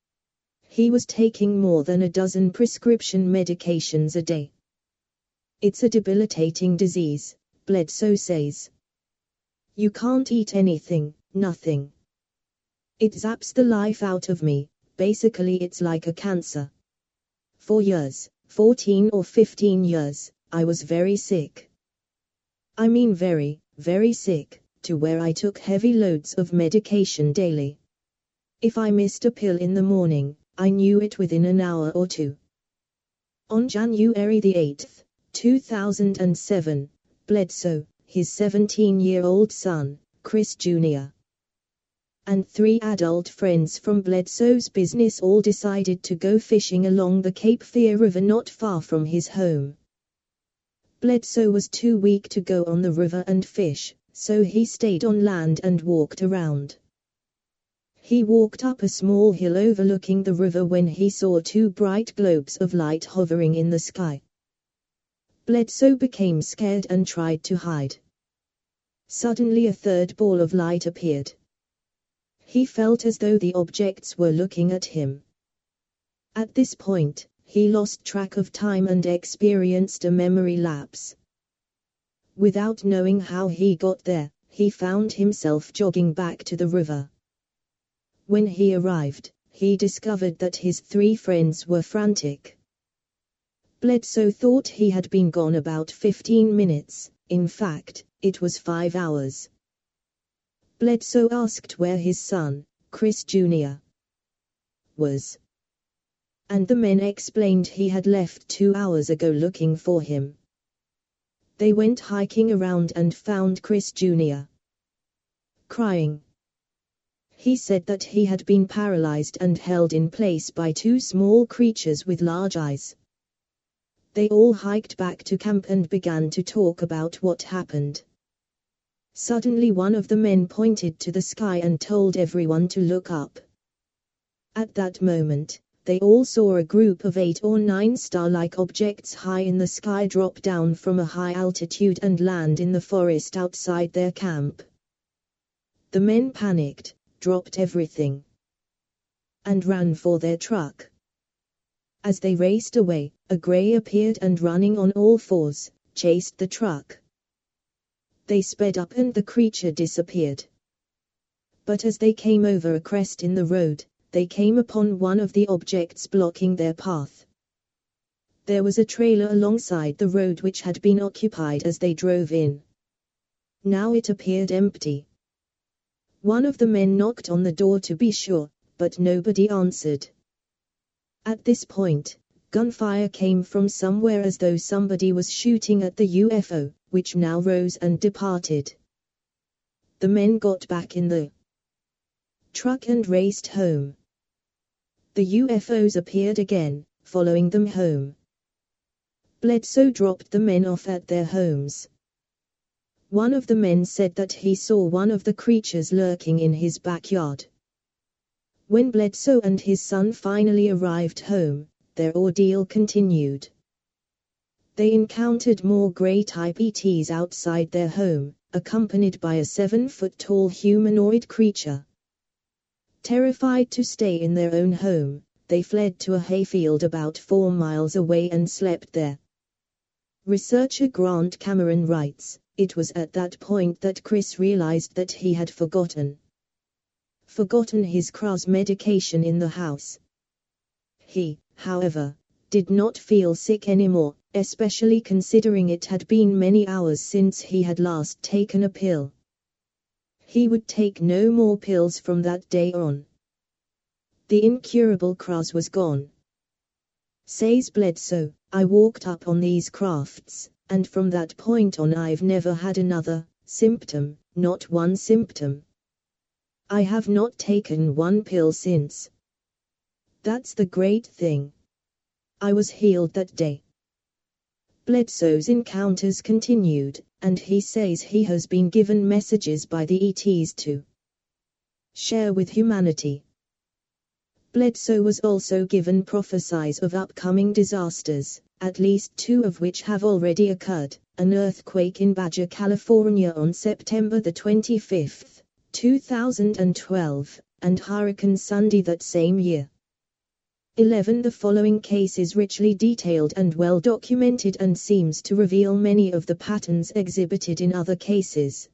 He was taking more than a dozen prescription medications a day. It's a debilitating disease, Bledsoe says. You can't eat anything, nothing. It zaps the life out of me, basically it's like a cancer. For years, fourteen or fifteen years, I was very sick. I mean very, very sick, to where I took heavy loads of medication daily. If I missed a pill in the morning, I knew it within an hour or two. On January the eighth, two thousand seven, Bledsoe, his seventeen-year-old son, Chris Junior, and three adult friends from Bledsoe's business all decided to go fishing along the Cape Fear River not far from his home. Bledsoe was too weak to go on the river and fish, so he stayed on land and walked around. He walked up a small hill overlooking the river when he saw two bright globes of light hovering in the sky. Bledsoe became scared and tried to hide. Suddenly a third ball of light appeared. He felt as though the objects were looking at him. At this point, he lost track of time and experienced a memory lapse. Without knowing how he got there, he found himself jogging back to the river. When he arrived, he discovered that his three friends were frantic. Bledsoe thought he had been gone about fifteen minutes, in fact, it was five hours. Bledsoe asked where his son, Chris Junior, was. And the men explained he had left two hours ago looking for him. They went hiking around and found Chris Junior crying. He said that he had been paralyzed and held in place by two small creatures with large eyes. They all hiked back to camp and began to talk about what happened. Suddenly one of the men pointed to the sky and told everyone to look up. At that moment, they all saw a group of eight or nine star-like objects high in the sky drop down from a high altitude and land in the forest outside their camp. The men panicked, dropped everything, and ran for their truck. As they raced away, a gray appeared and running on all fours, chased the truck. They sped up and the creature disappeared. But as they came over a crest in the road, they came upon one of the objects blocking their path. There was a trailer alongside the road which had been occupied as they drove in. Now it appeared empty. One of the men knocked on the door to be sure, but nobody answered. At this point, gunfire came from somewhere as though somebody was shooting at the U F O, which now rose and departed. The men got back in the truck and raced home. The U F Os appeared again, following them home. Bledsoe dropped the men off at their homes. One of the men said that he saw one of the creatures lurking in his backyard. When Bledsoe and his son finally arrived home, their ordeal continued. They encountered more gray-type E Ts outside their home, accompanied by a seven-foot-tall humanoid creature. Terrified to stay in their own home, they fled to a hayfield about four miles away and slept there. Researcher Grant Cameron writes, "It was at that point that Chris realized that he had forgotten. Forgotten his cross medication in the house. He, however, did not feel sick anymore, especially considering it had been many hours since he had last taken a pill. He would take no more pills from that day on. The incurable cross was gone." Says Bledsoe, "I walked up on these crafts, and from that point on I've never had another symptom, not one symptom. I have not taken one pill since. That's the great thing. I was healed that day." Bledsoe's encounters continued, and he says he has been given messages by the E Ts to share with humanity. Bledsoe was also given prophecies of upcoming disasters, at least two of which have already occurred: an earthquake in Baja California on September the twenty-fifth, two thousand twelve, and Hurricane Sandy that same year. eleven The following case is richly detailed and well documented and seems to reveal many of the patterns exhibited in other cases.